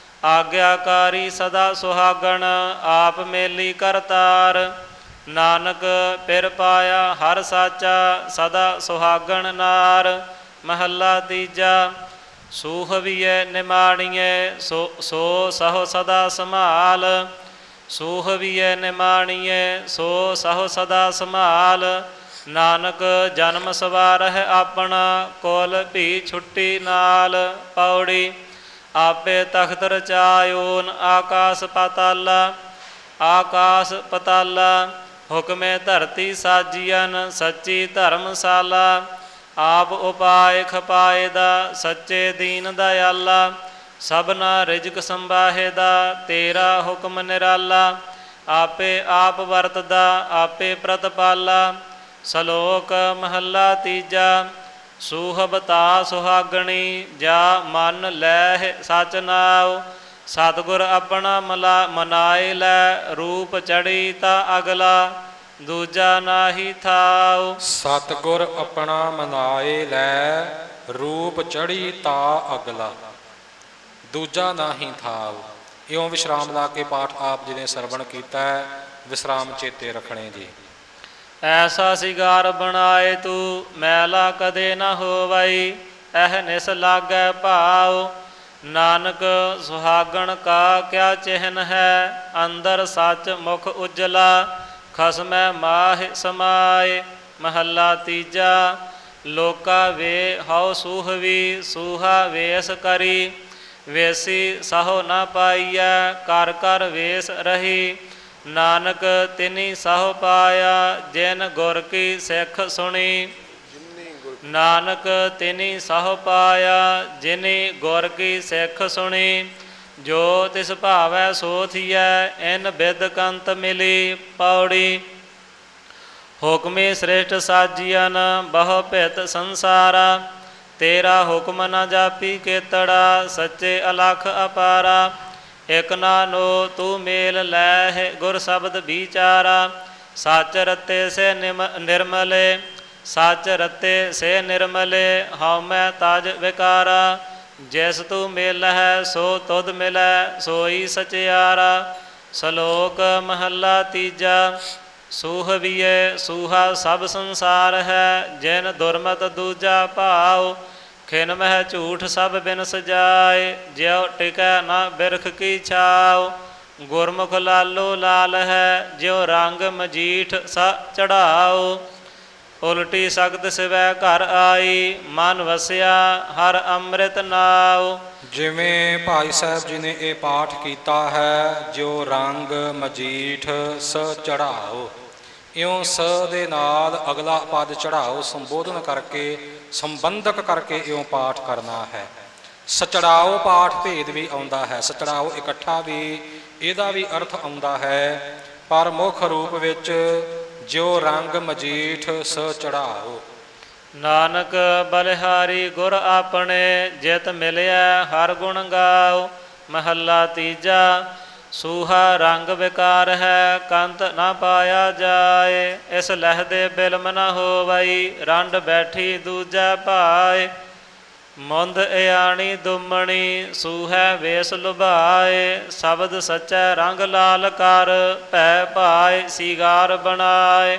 ਆਗਿਆਕਾਰੀ ਸਦਾ ਸੁਹਾਗਣ ਆਪ ਮੇਲੀ ਕਰਤਾਰ। ਨਾਨਕ ਪਿਰ ਪਾਇਆ ਹਰ ਸਾਚਾ ਸਦਾ ਸੁਹਾਗਣ ਨਾਰ। ਮਹੱਲਾ ਤੀਜਾ। ਸੂਹਵੀਐ ਨਿਮਾਣੀਐ ਸੋ ਸੋ ਸਹੁ ਸਦਾ ਸੰਭਾਲ। ਸੂਹਵੀਐ ਨਿਮਾਣੀਐ ਸੋ ਸਹੁ ਸਦਾ ਸੰਭਾਲ। ਨਾਨਕ ਜਨਮ ਸਵਾਰਹਿ ਆਪਣਾ ਕੁਲ ਭੀ ਛੁੱਟੀ ਨਾਲ। ਪੌੜੀ। ਆਪੇ ਤਖਤ ਰਚਾਇਓਨ ਆਕਾਸ ਪਾਤਾਲਾ। ਆਕਾਸ ਪਤਾਲਾ ਹੁਕਮੇ ਧਰਤੀ ਸਾਜੀਅਨ ਸੱਚੀ ਧਰਮਸ਼ਾਲਾ। ਆਪ ਉਪਾਇ ਖਪਾਏ ਦਾ ਸੱਚੇ ਦੀਨ ਦਇਆਲਾ। ਸਭਨਾ ਰਿਜਕ ਸੰਬਾਹੇ ਦਾ ਤੇਰਾ ਹੁਕਮ ਨਿਰਾਲਾ। ਆਪੇ ਆਪ ਵਰਤਦਾ ਆਪੇ ਪ੍ਰਤਪਾਲਾ। ਸਲੋਕ ਮਹੱਲਾ ਤੀਜਾ। ਸੂਹਬਤਾ ਸੁਹਾਗਣੀ ਜਾ ਮਨ ਲੈਹਿ ਸਚ ਨਾਉ। ਸਤਿਗੁਰ ਆਪਣਾ ਮਲਾ ਮਨਾਏ ਲੈ ਰੂਪ ਚੜੀ ਤਾ ਅਗਲਾ। ਦੂਜਾ ਨਾਹੀ ਥਾਉ। ਸਤਿਗੁਰ ਆਪਣਾ ਮਨਾਏ ਲੈ ਰੂਪ ਚੜੀ ਤਾ ਅਗਲਾ। ਦੂਜਾ ਨਾਹੀ ਥਾਉ। ਇਉਂ ਵਿਸ਼ਰਾਮ ਲਾ ਕੇ ਪਾਠ ਆਪ ਜੀ ਨੇ ਸਰਵਣ ਕੀਤਾ ਹੈ। ਵਿਸ਼ਰਾਮ ਚੇਤੇ ਰੱਖਣੇ ਜੀ। ਐਸਾ ਸਿਗਾਰ ਬਣਾਏ ਤੂੰ ਮੈਲਾ ਕਦੇ ਨਾ ਹੋਵਈ। ਇਹ ਨਿਸ ਲਾਗੈ ਭਾਉ। ਨਾਨਕ ਸੁਹਾਗਣ ਕਾ ਕਿਆ ਚਿਹਨ ਹੈ। ਅੰਦਰ ਸੱਚ ਮੁਖ ਉਜਲਾ ਖਸਮੈ ਮਾਹਿ ਸਮਾਏ। ਮਹੱਲਾ ਤੀਜਾ। ਲੋਕਾ ਵੇ ਹਉ ਸੂਹਵੀ ਸੂਹਾ ਵੇਸ ਕਰੀ। ਵੇਸੀ ਸਹੁ ਨਾ ਪਾਈਐ ਕਰ ਕਰ ਵੇਸ ਰਹੀ। ਨਾਨਕ ਤਿਨੀ ਸਹੁ ਪਾਇਆ ਜਿਨ ਗੁਰ ਕੀ ਸਿੱਖ ਸੁਣੀ। ਨਾਨਕ ਤਿਨੀ ਸਹੁ ਪਾਇਆ ਜਿਨੀ ਗੁਰ ਕੀ ਸਿੱਖ ਸੁਣੀ। ਜੋ ਤਿਸ ਭਾਵੈ ਸੋ ਥੀਐ ਇਨ ਬਿਦ ਕੰਤ ਮਿਲੀ। ਪੌੜੀ। ਹੁਕਮੇ ਸ੍ਰੇਸ਼ਟ ਸਾਜੀਅਨ ਬਹੁ ਭਿਤ ਸੰਸਾਰਾ। ਤੇਰਾ ਹੁਕਮ ਨ ਜਾਪੀ ਕੇਤੜਾ ਸੱਚੇ ਅਲਖ ਅਪਾਰਾ। ਇਕ ਨਾਨੋ ਤੂੰ ਮੇਲ ਲੈਹਿ ਗੁਰ ਸ਼ਬਦ ਵਿਚਾਰਾ। ਸੱਚ ਰਤੇ ਸੇ ਨਿਮ ਨਿਰਮਲੇ ਸੱਚ ਰਤੇ ਸੇ ਨਿਰਮਲੇ। ਹਉਮੈ ਤਜ ਵਿਕਾਰਾ। ਜਿਸ ਤੂੰ ਮਿਲਹਿ ਸੋ ਤੁਧ ਮਿਲੈ ਸੋਈ ਸਚਿਆਰਾ। ਸਲੋਕ ਮਹੱਲਾ ਤੀਜਾ। ਸੂਹਵੀਐ ਸੂਹਾ ਸਭ ਸੰਸਾਰ ਹੈ। ਜਿਨ ਦੁਰਮਤ ਦੂਜਾ ਭਾਉ। ਖਿਨ ਮਹਿ ਝੂਠ ਸਭ ਬਿਨ ਸਜਾਏ। ਜਿਉ ਟਿਕੈ ਨਾ ਬਿਰਖ ਕੀ ਛਾਉ। ਗੁਰਮੁਖ ਲਾਲੋ ਲਾਲ ਹੈ ਜਿਉ ਰੰਗ ਮਜੀਠ ਸ ਚੜਾਉ। ਉਲਟੀ ਸਗਤ ਸਿਵੈ ਘਰ ਆਈ ਮਨ ਵਸਿਆ ਹਰ ਅੰਮ੍ਰਿਤ ਨਾਉ। ਜਿਵੇਂ ਭਾਈ ਸਾਹਿਬ ਜੀ ਨੇ ਇਹ ਪਾਠ ਕੀਤਾ ਹੈ ਜੋ ਰੰਗ ਮਜੀਠ ਸ ਚੜਾਓ। ਇਉਂ ਸ ਦੇ ਨਾਲ ਅਗਲਾ ਪਦ ਚੜਾਓ ਸੰਬੋਧਨ ਕਰਕੇ ਸੰਬੰਧਕ ਕਰਕੇ ਇਉਂ ਪਾਠ ਕਰਨਾ ਹੈ। ਸਚੜਾਓ ਪਾਠ ਭੇਦ ਵੀ ਆਉਂਦਾ ਹੈ। ਸਚੜਾਓ ਇਕੱਠਾ ਵੀ ਇਹਦਾ ਵੀ ਅਰਥ ਆਉਂਦਾ ਹੈ। ਪਰ ਮੁੱਖ ਰੂਪ ਵਿੱਚ ਜਿਉ ਰੰਗ ਮਜੀਠ ਸ ਚੜਾਓ। ਨਾਨਕ ਬਲਿਹਾਰੀ ਗੁਰ ਆਪਣੇ ਜਿਤ ਮਿਲਿਆ ਹਰ ਗੁਣ ਗਾਓ। ਮਹੱਲਾ ਤੀਜਾ। ਸੂਹਾ ਰੰਗ ਵਿਕਾਰ ਹੈ ਕੰਤ ਨਾ ਪਾਇਆ ਜਾਏ। ਇਸ ਲਹਿਦੇ ਬਿਲਮ ਨਾ ਹੋਵਈ ਰੰਡ ਬੈਠੀ ਦੂਜੈ ਭਾਏ। ਮੁੰਦ ਇਆਣੀ ਦੁਮਣੀ ਸੂਹੈ ਵੇਸ ਲੁਭਾਏ। ਸ਼ਬਦ ਸੱਚੈ ਰੰਗ ਲਾਲ ਕਰ ਭੈ ਭਾਏ ਸਿਗਾਰ ਬਣਾਏ।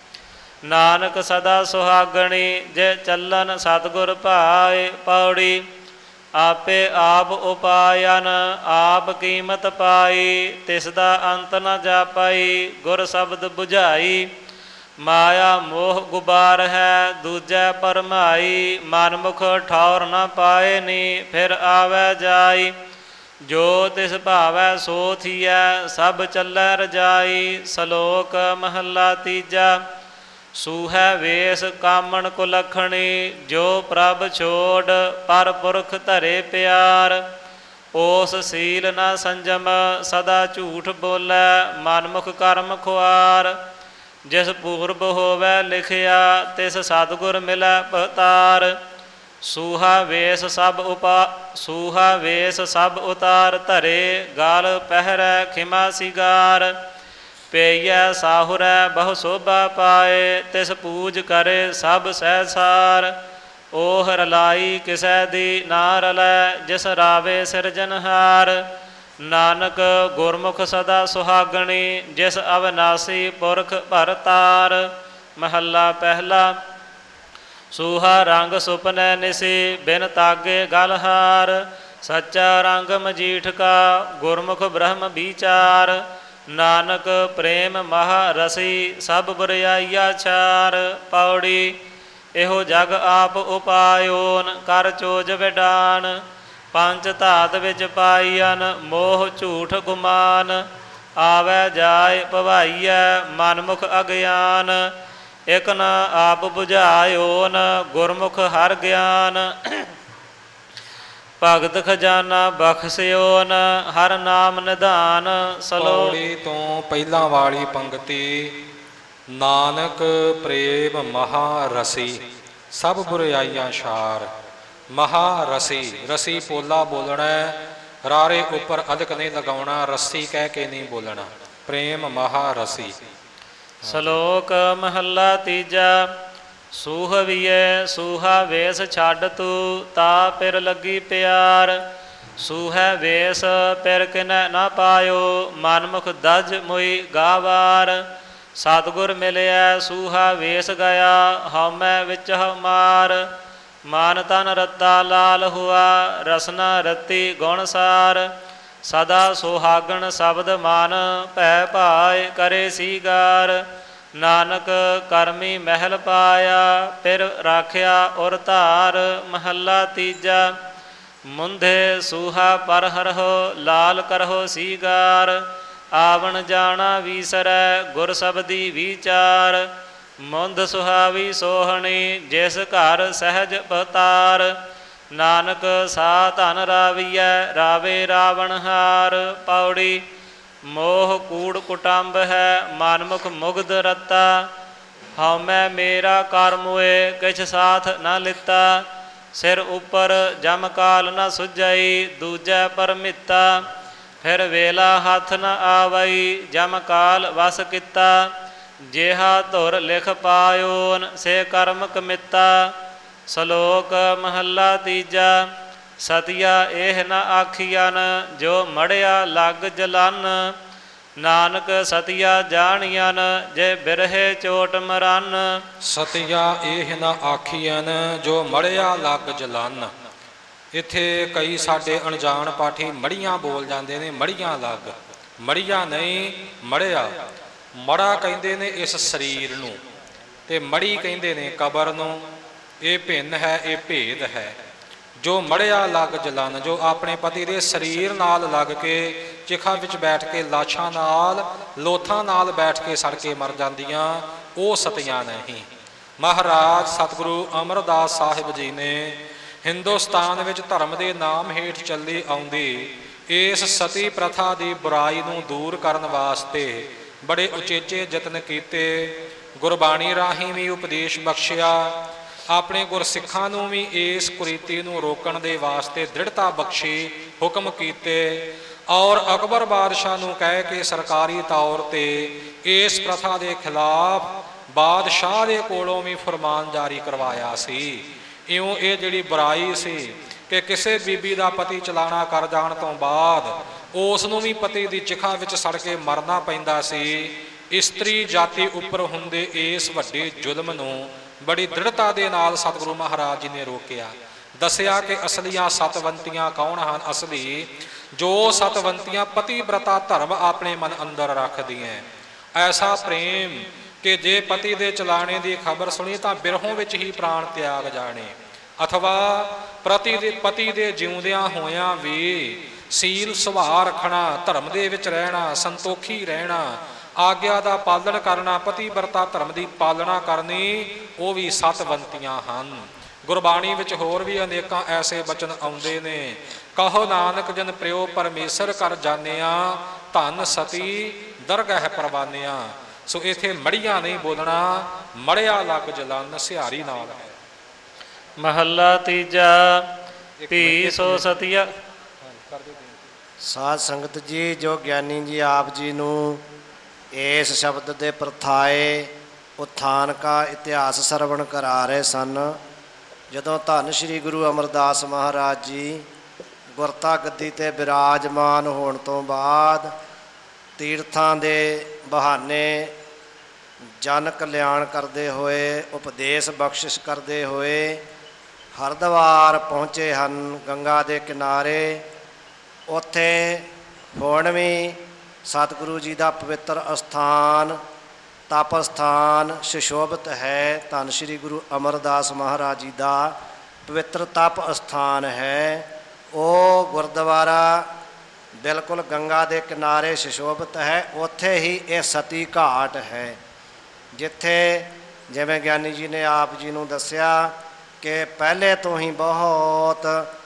ਨਾਨਕ ਸਦਾ ਸੁਹਾਗਣੀ ਜੇ ਚੱਲਨ ਸਤਿਗੁਰ ਭਾਏ। ਪੌੜੀ। ਆਪੇ ਆਪ ਉਪਾਇਨ ਆਪ ਕੀਮਤ ਪਾਈ। ਤਿਸ ਦਾ ਅੰਤ ਨ ਜਾਪਈ ਗੁਰ ਸ਼ਬਦ ਬੁਝਾਈ। ਮਾਇਆ ਮੋਹ ਗੁਬਾਰ ਹੈ ਦੂਜੈ ਪਰਮਾਈ। ਮਨਮੁਖ ਠੌਰ ਨ ਪਾਏ ਨੀ ਫਿਰ ਆਵੈ ਜਾਈ। ਜੋ ਤਿਸ ਭਾਵੈ ਸੋ ਥੀਐ ਸਭ ਚੱਲੈ ਰਜਾਈ। ਸਲੋਕ ਮਹੱਲਾ ਤੀਜਾ। ਸੂਹੈ ਵੇਸ ਕਾਮਣ ਕੁਲਖਣੀ ਜੋ ਪ੍ਰਭ ਛੋੜ ਪਰ ਪੁਰਖ ਧਰੇ ਪਿਆਰ। ਉਸ ਸੀਲ ਨ ਸੰਜਮ ਸਦਾ ਝੂਠ ਬੋਲੈ ਮਨਮੁਖ ਕਰਮ ਖੁਆਰ। ਜਿਸ ਪੂਰਬ ਹੋਵੈ ਲਿਖਿਆ ਤਿਸ ਸਤਿਗੁਰ ਮਿਲੈ ਭਤਾਰ। ਸੂਹਾ ਵੇਸ ਸਭ ਉਪਾ ਸੂਹਾ ਵੇਸ ਸਭ ਉਤਾਰ ਧਰੇ ਗਾਲ ਪਹਿਰੈ ਖਿਮਾ ਸਿਗਾਰ। ਪਈਐ ਸਾਹੁਰੈ ਬਹੁ ਸੋਭਾ ਪਾਏ ਤਿਸ ਪੂਜ ਕਰੇ ਸਭ ਸਹਿਸਾਰ। ਓਹ ਰਲਾਈ ਕਿਸੈ ਦੀ ਨਾ ਰਲੈ ਜਿਸ ਰਾਵੇ ਸਿਰਜਨਹਾਰ। ਨਾਨਕ ਗੁਰਮੁਖ ਸਦਾ ਸੁਹਾਗਣੀ ਜਿਸ ਅਵਨਾਸੀ ਪੁਰਖ ਭਰਤਾਰ। ਮਹੱਲਾ ਪਹਿਲਾ। ਸੂਹਾ ਰੰਗ ਸੁਪਨੈ ਨਿਸੀ ਬਿਨ ਤਾਗੇ ਗਲਹਾਰ। ਸੱਚਾ ਰੰਗ ਮਜੀਠ ਕਾ ਗੁਰਮੁਖ ਬ੍ਰਹਮ ਵਿਚਾਰ। ਨਾਨਕ ਪ੍ਰੇਮ ਮਹਾ ਰਸੀ ਸਭ ਬੁਰਿਆਈਆ ਛਾਰ। ਪੌੜੀ। ਇਹੋ ਜਗ ਆਪ ਉਪਾਇਓਨ ਕਰ ਚੋਜ ਵਿਡਾਨ। ਪੰਜ ਧਾਤ ਵਿੱਚ ਪਾਈਅਨ ਮੋਹ ਝੂਠ ਗੁਮਾਨ। ਆਵੈ ਜਾਏ ਭਵਾਈਐ ਮਨਮੁਖ ਅਗਿਆਨ। ਇਕ ਨ ਆਪ ਬੁਝਾਇਓਨ ਗੁਰਮੁਖ ਹਰ ਗਿਆਨ। ਭਗਤ ਖਜ਼ਾਨਾ ਬਖਸਿਓਨ ਹਰ ਨਾਮ ਨਿਧਾਨ। ਸਲੋ ਪੌੜੀ ਤੋਂ ਪਹਿਲਾਂ ਵਾਲੀ ਪੰਗਤੀ। ਨਾਨਕ ਪ੍ਰੇਮ ਮਹਾ ਰਸੀ ਸਭ ਬੁਰਿਆਈਆਂ ਛਾਰ। ਮਹਾ ਰਸੀ, ਰਸੀ ਪੋਲਾ ਬੋਲਣਾ, ਰਾਰੇ ਉੱਪਰ ਅਧਿਕ ਨਹੀਂ ਲਗਾਉਣਾ, ਰੱਸੀ ਕਹਿ ਕੇ ਨਹੀਂ ਬੋਲਣਾ। ਪ੍ਰੇਮ ਮਹਾ ਰਸੀ। ਸ਼ਲੋਕ ਮਹੱਲਾ ਤੀਜਾ। ਸੂਹਵੀਐ ਸੂਹਾ ਵੇਸ ਛੱਡ ਤੂੰ ਤਾ ਪਿਰ ਲੱਗੀ ਪਿਆਰ। ਸੂਹੈ ਵੇਸ ਪਿਰ ਕਿਨੈ ਨਾ ਪਾਇਓ ਮਨਮੁਖ ਦਜ ਮੋਈ ਗਾਵਾਰ। ਸਤਿਗੁਰ ਮਿਲਿਆ ਸੂਹਾ ਵੇਸ ਗਿਆ ਹਉਮੈ ਵਿੱਚ ਹਮਾਰ। ਮਨ ਤਨ ਰੱਤਾ ਲਾਲ ਹੁਆ ਰਸਨਾ ਰਤੀ ਗੁਣ ਸਾਰ। ਸਦਾ ਸੁਹਾਗਣ ਸ਼ਬਦ ਮਨ ਭੈ ਭਾਇ ਕਰੇ ਸੀਗਾਰ। ਨਾਨਕ ਕਰਮੀ ਮਹਿਲ ਪਾਇਆ ਫਿਰ ਰਾਖਿਆ ਉਰ ਧਾਰ। ਮਹੱਲਾ ਤੀਜਾ। ਮੁੰਧੇ ਸੂਹਾ ਪਰ ਹਰਹੁ ਲਾਲ ਕਰਹੁ ਸੀਗਾਰ। ਆਵਣ ਜਾਣਾ ਵੀਸਰੈ ਗੁਰ ਸਬਦੀ ਵਿਚਾਰ। ਮੁੰਧ ਸੁਹਾਵੀ ਸੋਹਣੀ ਜਿਸ ਘਰ ਸਹਿਜ ਭਤਾਰ। ਨਾਨਕ ਸਾ ਧਨ ਰਾਵੀਐ ਰਾਵੇ ਰਾਵਣ ਹਾਰ। ਪੌੜੀ। ਮੋਹ ਕੂੜ ਕੁਟੰਬ ਹੈ ਮਨਮੁਖ ਮੁਗਧ ਰੱਤਾ। ਹਉਮੈ ਮੇਰਾ ਕਰ ਮੁਏ ਕਿਛ ਸਾਥ ਨ ਲਿੱਤਾ। ਸਿਰ ਉੱਪਰ ਜਮ ਕਾਲ ਨ ਸੁਝਈ ਦੂਜੈ ਪਰਮਿੱਤਾ। ਫਿਰ ਵੇਲਾ ਹੱਥ ਨ ਆਵਈ ਜਮ ਕਾਲ ਵਸ ਕੀਤਾ। ਜਿਹਾ ਧੁਰ ਲਿਖ ਪਾਇਓਨ ਸੇ ਕਰਮ ਕਮਿੱਤਾ। ਸ਼ਲੋਕ ਮਹੱਲਾ ਤੀਜਾ। ਸਤਿਆ ਇਹ ਨ ਆਖੀਅਨ ਜੋ ਮੜਿਆ ਲੱਗ ਜਲਨ। ਨਾਨਕ ਸਤਿਆ ਜਾਣੀਅਨ ਜੇ ਬਿਰਹੇ ਚੋਟ ਮਰਨ। ਸਤਿਆ ਇਹ ਨ ਆਖੀਅਨ ਜੋ ਮੜਿਆ ਲੱਗ ਜਲਨ। ਇੱਥੇ ਕਈ ਸਾਡੇ ਅਣਜਾਣ ਪਾਠੀ ਮੜੀਆਂ ਬੋਲ ਜਾਂਦੇ ਨੇ, ਮੜੀਆਂ ਲੱਗ। ਮੜੀਆਂ ਨਹੀਂ, ਮੜਿਆ। ਮੜਾ ਕਹਿੰਦੇ ਨੇ ਇਸ ਸਰੀਰ ਨੂੰ ਤੇ ਮੜੀ ਕਹਿੰਦੇ ਨੇ ਕਬਰ ਨੂੰ। ਇਹ ਭਿੰਨ ਹੈ, ਇਹ ਭੇਦ ਹੈ। ਜੋ ਮੜਿਆ ਲੱਗ ਜਲਨ, ਜੋ ਆਪਣੇ ਪਤੀ ਦੇ ਸਰੀਰ ਨਾਲ ਲੱਗ ਕੇ ਚਿਖਾ ਵਿੱਚ ਬੈਠ ਕੇ ਲਾਸ਼ਾਂ ਨਾਲ ਲੋਥਾਂ ਨਾਲ ਬੈਠ ਕੇ ਸੜ ਕੇ ਮਰ ਜਾਂਦੀਆਂ, ਉਹ ਸਤੀਆਂ ਨਹੀਂ। ਮਹਾਰਾਜ ਸਤਿਗੁਰੂ ਅਮਰਦਾਸ ਸਾਹਿਬ ਜੀ ਨੇ ਹਿੰਦੁਸਤਾਨ ਵਿੱਚ ਧਰਮ ਦੇ ਨਾਮ ਹੇਠ ਚੱਲੀ ਆਉਂਦੀ ਇਸ ਸਤੀ ਪ੍ਰਥਾ ਦੀ ਬੁਰਾਈ ਨੂੰ ਦੂਰ ਕਰਨ ਵਾਸਤੇ ਬੜੇ ਉਚੇਚੇ ਯਤਨ ਕੀਤੇ। ਗੁਰਬਾਣੀ ਰਾਹੀਂ ਵੀ ਉਪਦੇਸ਼ ਬਖਸ਼ਿਆ। ਆਪਣੇ ਗੁਰਸਿੱਖਾਂ ਨੂੰ ਵੀ ਇਸ ਕੁਰੀਤੀ ਨੂੰ ਰੋਕਣ ਦੇ ਵਾਸਤੇ ਦ੍ਰਿੜਤਾ ਬਖਸ਼ੀ, ਹੁਕਮ ਕੀਤੇ। ਔਰ ਅਕਬਰ ਬਾਦਸ਼ਾਹ ਨੂੰ ਕਹਿ ਕੇ ਸਰਕਾਰੀ ਤੌਰ ਤੇ ਇਸ ਪ੍ਰਥਾ ਦੇ ਖਿਲਾਫ ਬਾਦਸ਼ਾਹ ਦੇ ਕੋਲੋਂ ਵੀ ਫਰਮਾਨ ਜਾਰੀ ਕਰਵਾਇਆ ਸੀ। ਇਉਂ ਇਹ ਜਿਹੜੀ ਬੁਰਾਈ ਸੀ ਕਿ ਕਿਸੇ ਬੀਬੀ ਦਾ ਪਤੀ ਚਲਾਣਾ ਕਰ ਜਾਣ ਤੋਂ ਬਾਅਦ ਉਸ ਨੂੰ ਵੀ ਪਤੀ ਦੀ ਚਿਖਾ ਵਿੱਚ ਸੜ ਕੇ ਮਰਨਾ ਪੈਂਦਾ ਸੀ। ਇਸਤਰੀ ਜਾਤੀ ਉੱਪਰ ਹੁੰਦੇ ਇਸ ਵੱਡੇ ਜ਼ੁਲਮ ਨੂੰ ਬੜੀ ਦ੍ਰਿੜਤਾ ਦੇ ਨਾਲ ਸਤਿਗੁਰੂ ਮਹਾਰਾਜ ਜੀ ਨੇ ਰੋਕਿਆ। ਦੱਸਿਆ ਕਿ ਅਸਲੀਆਂ ਸਤਵੰਤੀਆਂ ਕੌਣ ਹਨ? ਅਸਲੀ ਜੋ ਸਤਵੰਤੀਆਂ ਪਤੀ ਬ੍ਰਤਾ ਧਰਮ ਆਪਣੇ ਮਨ ਅੰਦਰ ਰੱਖਦੀਆਂ। ਐਸਾ ਪ੍ਰੇਮ ਕਿ ਜੇ ਪਤੀ ਦੇ ਚਲਾਣੇ ਦੀ ਖਬਰ ਸੁਣੀ ਤਾਂ ਬਿਰਹੋਂ ਵਿੱਚ ਹੀ ਪ੍ਰਾਣ ਤਿਆਗ ਜਾਣੇ, ਅਥਵਾ ਪ੍ਰਤੀ ਦੇ ਪਤੀ ਦੇ ਜਿਉਂਦਿਆਂ ਹੋਇਆਂ ਵੀ ਸੀਲ ਸੁਭਾਅ ਰੱਖਣਾ, ਧਰਮ ਦੇ ਵਿੱਚ ਰਹਿਣਾ, ਸੰਤੋਖੀ ਰਹਿਣਾ, ਆਗਿਆ ਦਾ ਪਾਲਣ ਕਰਨਾ, ਪਤੀ ਬ੍ਰਤਾ ਧਰਮ ਦੀ ਪਾਲਣਾ ਕਰਨੀ, ਉਹ ਵੀ ਸਤਵੰਤੀਆਂ ਹਨ। ਗੁਰਬਾਣੀ ਵਿੱਚ ਹੋਰ ਵੀ ਅਨੇਕਾਂ ਐਸੇ ਬਚਨ ਆਉਂਦੇ ਨੇ। ਕਹੋ ਨਾਨਕ ਜਨ ਪ੍ਰਿਓ ਪਰਮੇਸ਼ਰ ਕਰ ਜਾਣਿਆ, ਧਨ ਸਤੀ ਦਰਗਹਿ ਪਰਵਾਨਿਆ। ਸੋ ਇਥੇ ਮੜੀਆਂ ਨਹੀਂ ਬੋਲਣਾ, ਮੜਿਆ ਲੱਗ ਜਲਨ ਸਿਹਾਰੀ ਨਾਲ ਹੈ। ਮਹੱਲਾ ਤੀਜਾ। ਭੀ ਸੋ ਸਤੀਆ। ਸਾਧ ਸੰਗਤ ਜੀ, ਜੋ ਗਿਆਨੀ ਜੀ ਆਪ ਜੀ ਨੂੰ ਇਸ ਸ਼ਬਦ ਦੇ ਪ੍ਰਥਾਏ ਉਥਾਨ ਕਾ ਇਤਿਹਾਸ ਸਰਵਣ ਕਰਾ ਰਹੇ ਸਨ, ਜਦੋਂ ਧੰਨ ਸ਼੍ਰੀ ਗੁਰੂ ਅਮਰਦਾਸ ਮਹਾਰਾਜ ਜੀ ਗੁਰਤਾ ਗੱਦੀ 'ਤੇ ਬਿਰਾਜਮਾਨ ਹੋਣ ਤੋਂ ਬਾਅਦ ਤੀਰਥਾਂ ਦੇ ਬਹਾਨੇ ਜਨ ਕਲਿਆਣ ਕਰਦੇ ਹੋਏ, ਉਪਦੇਸ਼ ਬਖਸ਼ਿਸ਼ ਕਰਦੇ ਹੋਏ ਹਰਿਦੁਆਰ ਪਹੁੰਚੇ ਹਨ, ਗੰਗਾ ਦੇ ਕਿਨਾਰੇ। ਉੱਥੇ ਹੁਣ ਵੀ ਸਤਿਗੁਰੂ ਜੀ ਦਾ ਪਵਿੱਤਰ ਅਸਥਾਨ, ਤਪ ਅਸਥਾਨ ਸੁਸ਼ੋਭਿਤ ਹੈ। ਧੰਨ ਸ਼੍ਰੀ ਗੁਰੂ ਅਮਰਦਾਸ ਮਹਾਰਾਜ ਜੀ ਦਾ ਪਵਿੱਤਰ ਤਪ ਅਸਥਾਨ ਹੈ। ਉਹ ਗੁਰਦੁਆਰਾ ਬਿਲਕੁਲ ਗੰਗਾ ਦੇ ਕਿਨਾਰੇ ਸੁਸ਼ੋਭਿਤ ਹੈ। ਉੱਥੇ ਹੀ ਇਹ ਸਤੀ ਘਾਟ ਹੈ, ਜਿੱਥੇ ਜਿਵੇਂ ਗਿਆਨੀ ਜੀ ਨੇ ਆਪ ਜੀ ਨੂੰ ਦੱਸਿਆ ਕਿ ਪਹਿਲੇ ਤੋਂ ਹੀ ਬਹੁਤ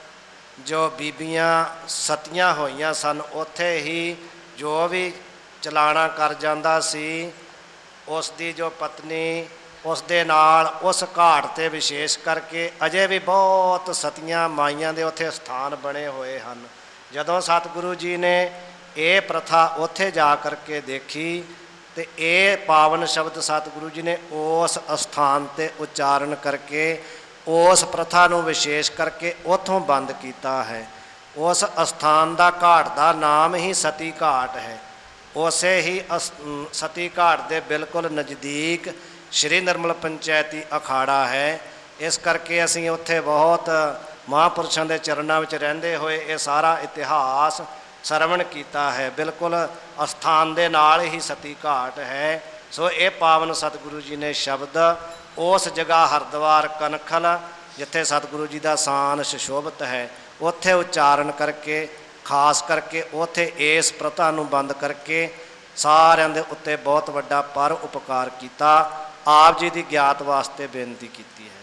ਜੋ ਬੀਬੀਆਂ ਸਤੀਆਂ ਹੋਈਆਂ ਸਨ, ਉੱਥੇ ਹੀ ਜੋ ਵੀ ਚਲਾਣਾ ਕਰ ਜਾਂਦਾ ਸੀ, ਉਸ ਦੀ ਜੋ ਪਤਨੀ ਉਸ ਦੇ ਨਾਲ ਉਸ ਘਾਟ 'ਤੇ ਵਿਸ਼ੇਸ਼ ਕਰਕੇ ਅਜੇ ਵੀ ਬਹੁਤ ਸਤੀਆਂ ਮਾਈਆਂ ਦੇ ਉੱਥੇ ਸਥਾਨ ਬਣੇ ਹੋਏ ਹਨ। ਜਦੋਂ ਸਤਿਗੁਰੂ ਜੀ ਨੇ ਇਹ ਪ੍ਰਥਾ ਉੱਥੇ ਜਾ ਕਰਕੇ ਦੇਖੀ ਤੇ ਇਹ ਪਾਵਨ ਸ਼ਬਦ ਸਤਿਗੁਰੂ ਜੀ ਨੇ ਉਸ ਅਸਥਾਨ 'ਤੇ ਉਚਾਰਨ ਕਰਕੇ ਉਸ ਪ੍ਰਥਾ ਨੂੰ ਵਿਸ਼ੇਸ਼ ਕਰਕੇ ਉੱਥੋਂ ਬੰਦ ਕੀਤਾ ਹੈ। ਉਸ ਅਸਥਾਨ ਦਾ ਘਾਟ ਦਾ ਨਾਮ ਹੀ ਸਤੀ ਘਾਟ ਹੈ। ਉਸੇ ਹੀ ਅਸ ਸਤੀ ਘਾਟ ਦੇ ਬਿਲਕੁਲ ਨਜ਼ਦੀਕ ਸ਼੍ਰੀ ਨਿਰਮਲ ਪੰਚਾਇਤੀ ਅਖਾੜਾ ਹੈ। ਇਸ ਕਰਕੇ ਅਸੀਂ ਉੱਥੇ ਬਹੁਤ ਮਹਾਂਪੁਰਸ਼ਾਂ ਦੇ ਚਰਨਾਂ ਵਿੱਚ ਰਹਿੰਦੇ ਹੋਏ ਇਹ ਸਾਰਾ ਇਤਿਹਾਸ ਸਰਵਣ ਕੀਤਾ ਹੈ। ਬਿਲਕੁਲ ਅਸਥਾਨ ਦੇ ਨਾਲ ਹੀ ਸਤੀ ਘਾਟ ਹੈ। ਸੋ ਇਹ ਪਾਵਨ ਸਤਿਗੁਰੂ ਜੀ ਨੇ ਸ਼ਬਦ ਉਸ ਜਗ੍ਹਾ ਹਰਿਦੁਆਰ ਕਨਖਲ, ਜਿੱਥੇ ਸਤਿਗੁਰੂ ਜੀ ਦਾ ਸਾਨ ਸੁਸ਼ੋਭਿਤ ਹੈ, ਉੱਥੇ ਉਚਾਰਨ ਕਰਕੇ, ਖਾਸ ਕਰਕੇ ਉੱਥੇ ਇਸ ਪ੍ਰਥਾ ਨੂੰ ਬੰਦ ਕਰਕੇ ਸਾਰਿਆਂ ਦੇ ਉੱਤੇ ਬਹੁਤ ਵੱਡਾ ਪਰ ਉਪਕਾਰ ਕੀਤਾ। ਆਪ ਜੀ ਦੀ ਗਿਆਤ ਵਾਸਤੇ ਬੇਨਤੀ ਕੀਤੀ ਹੈ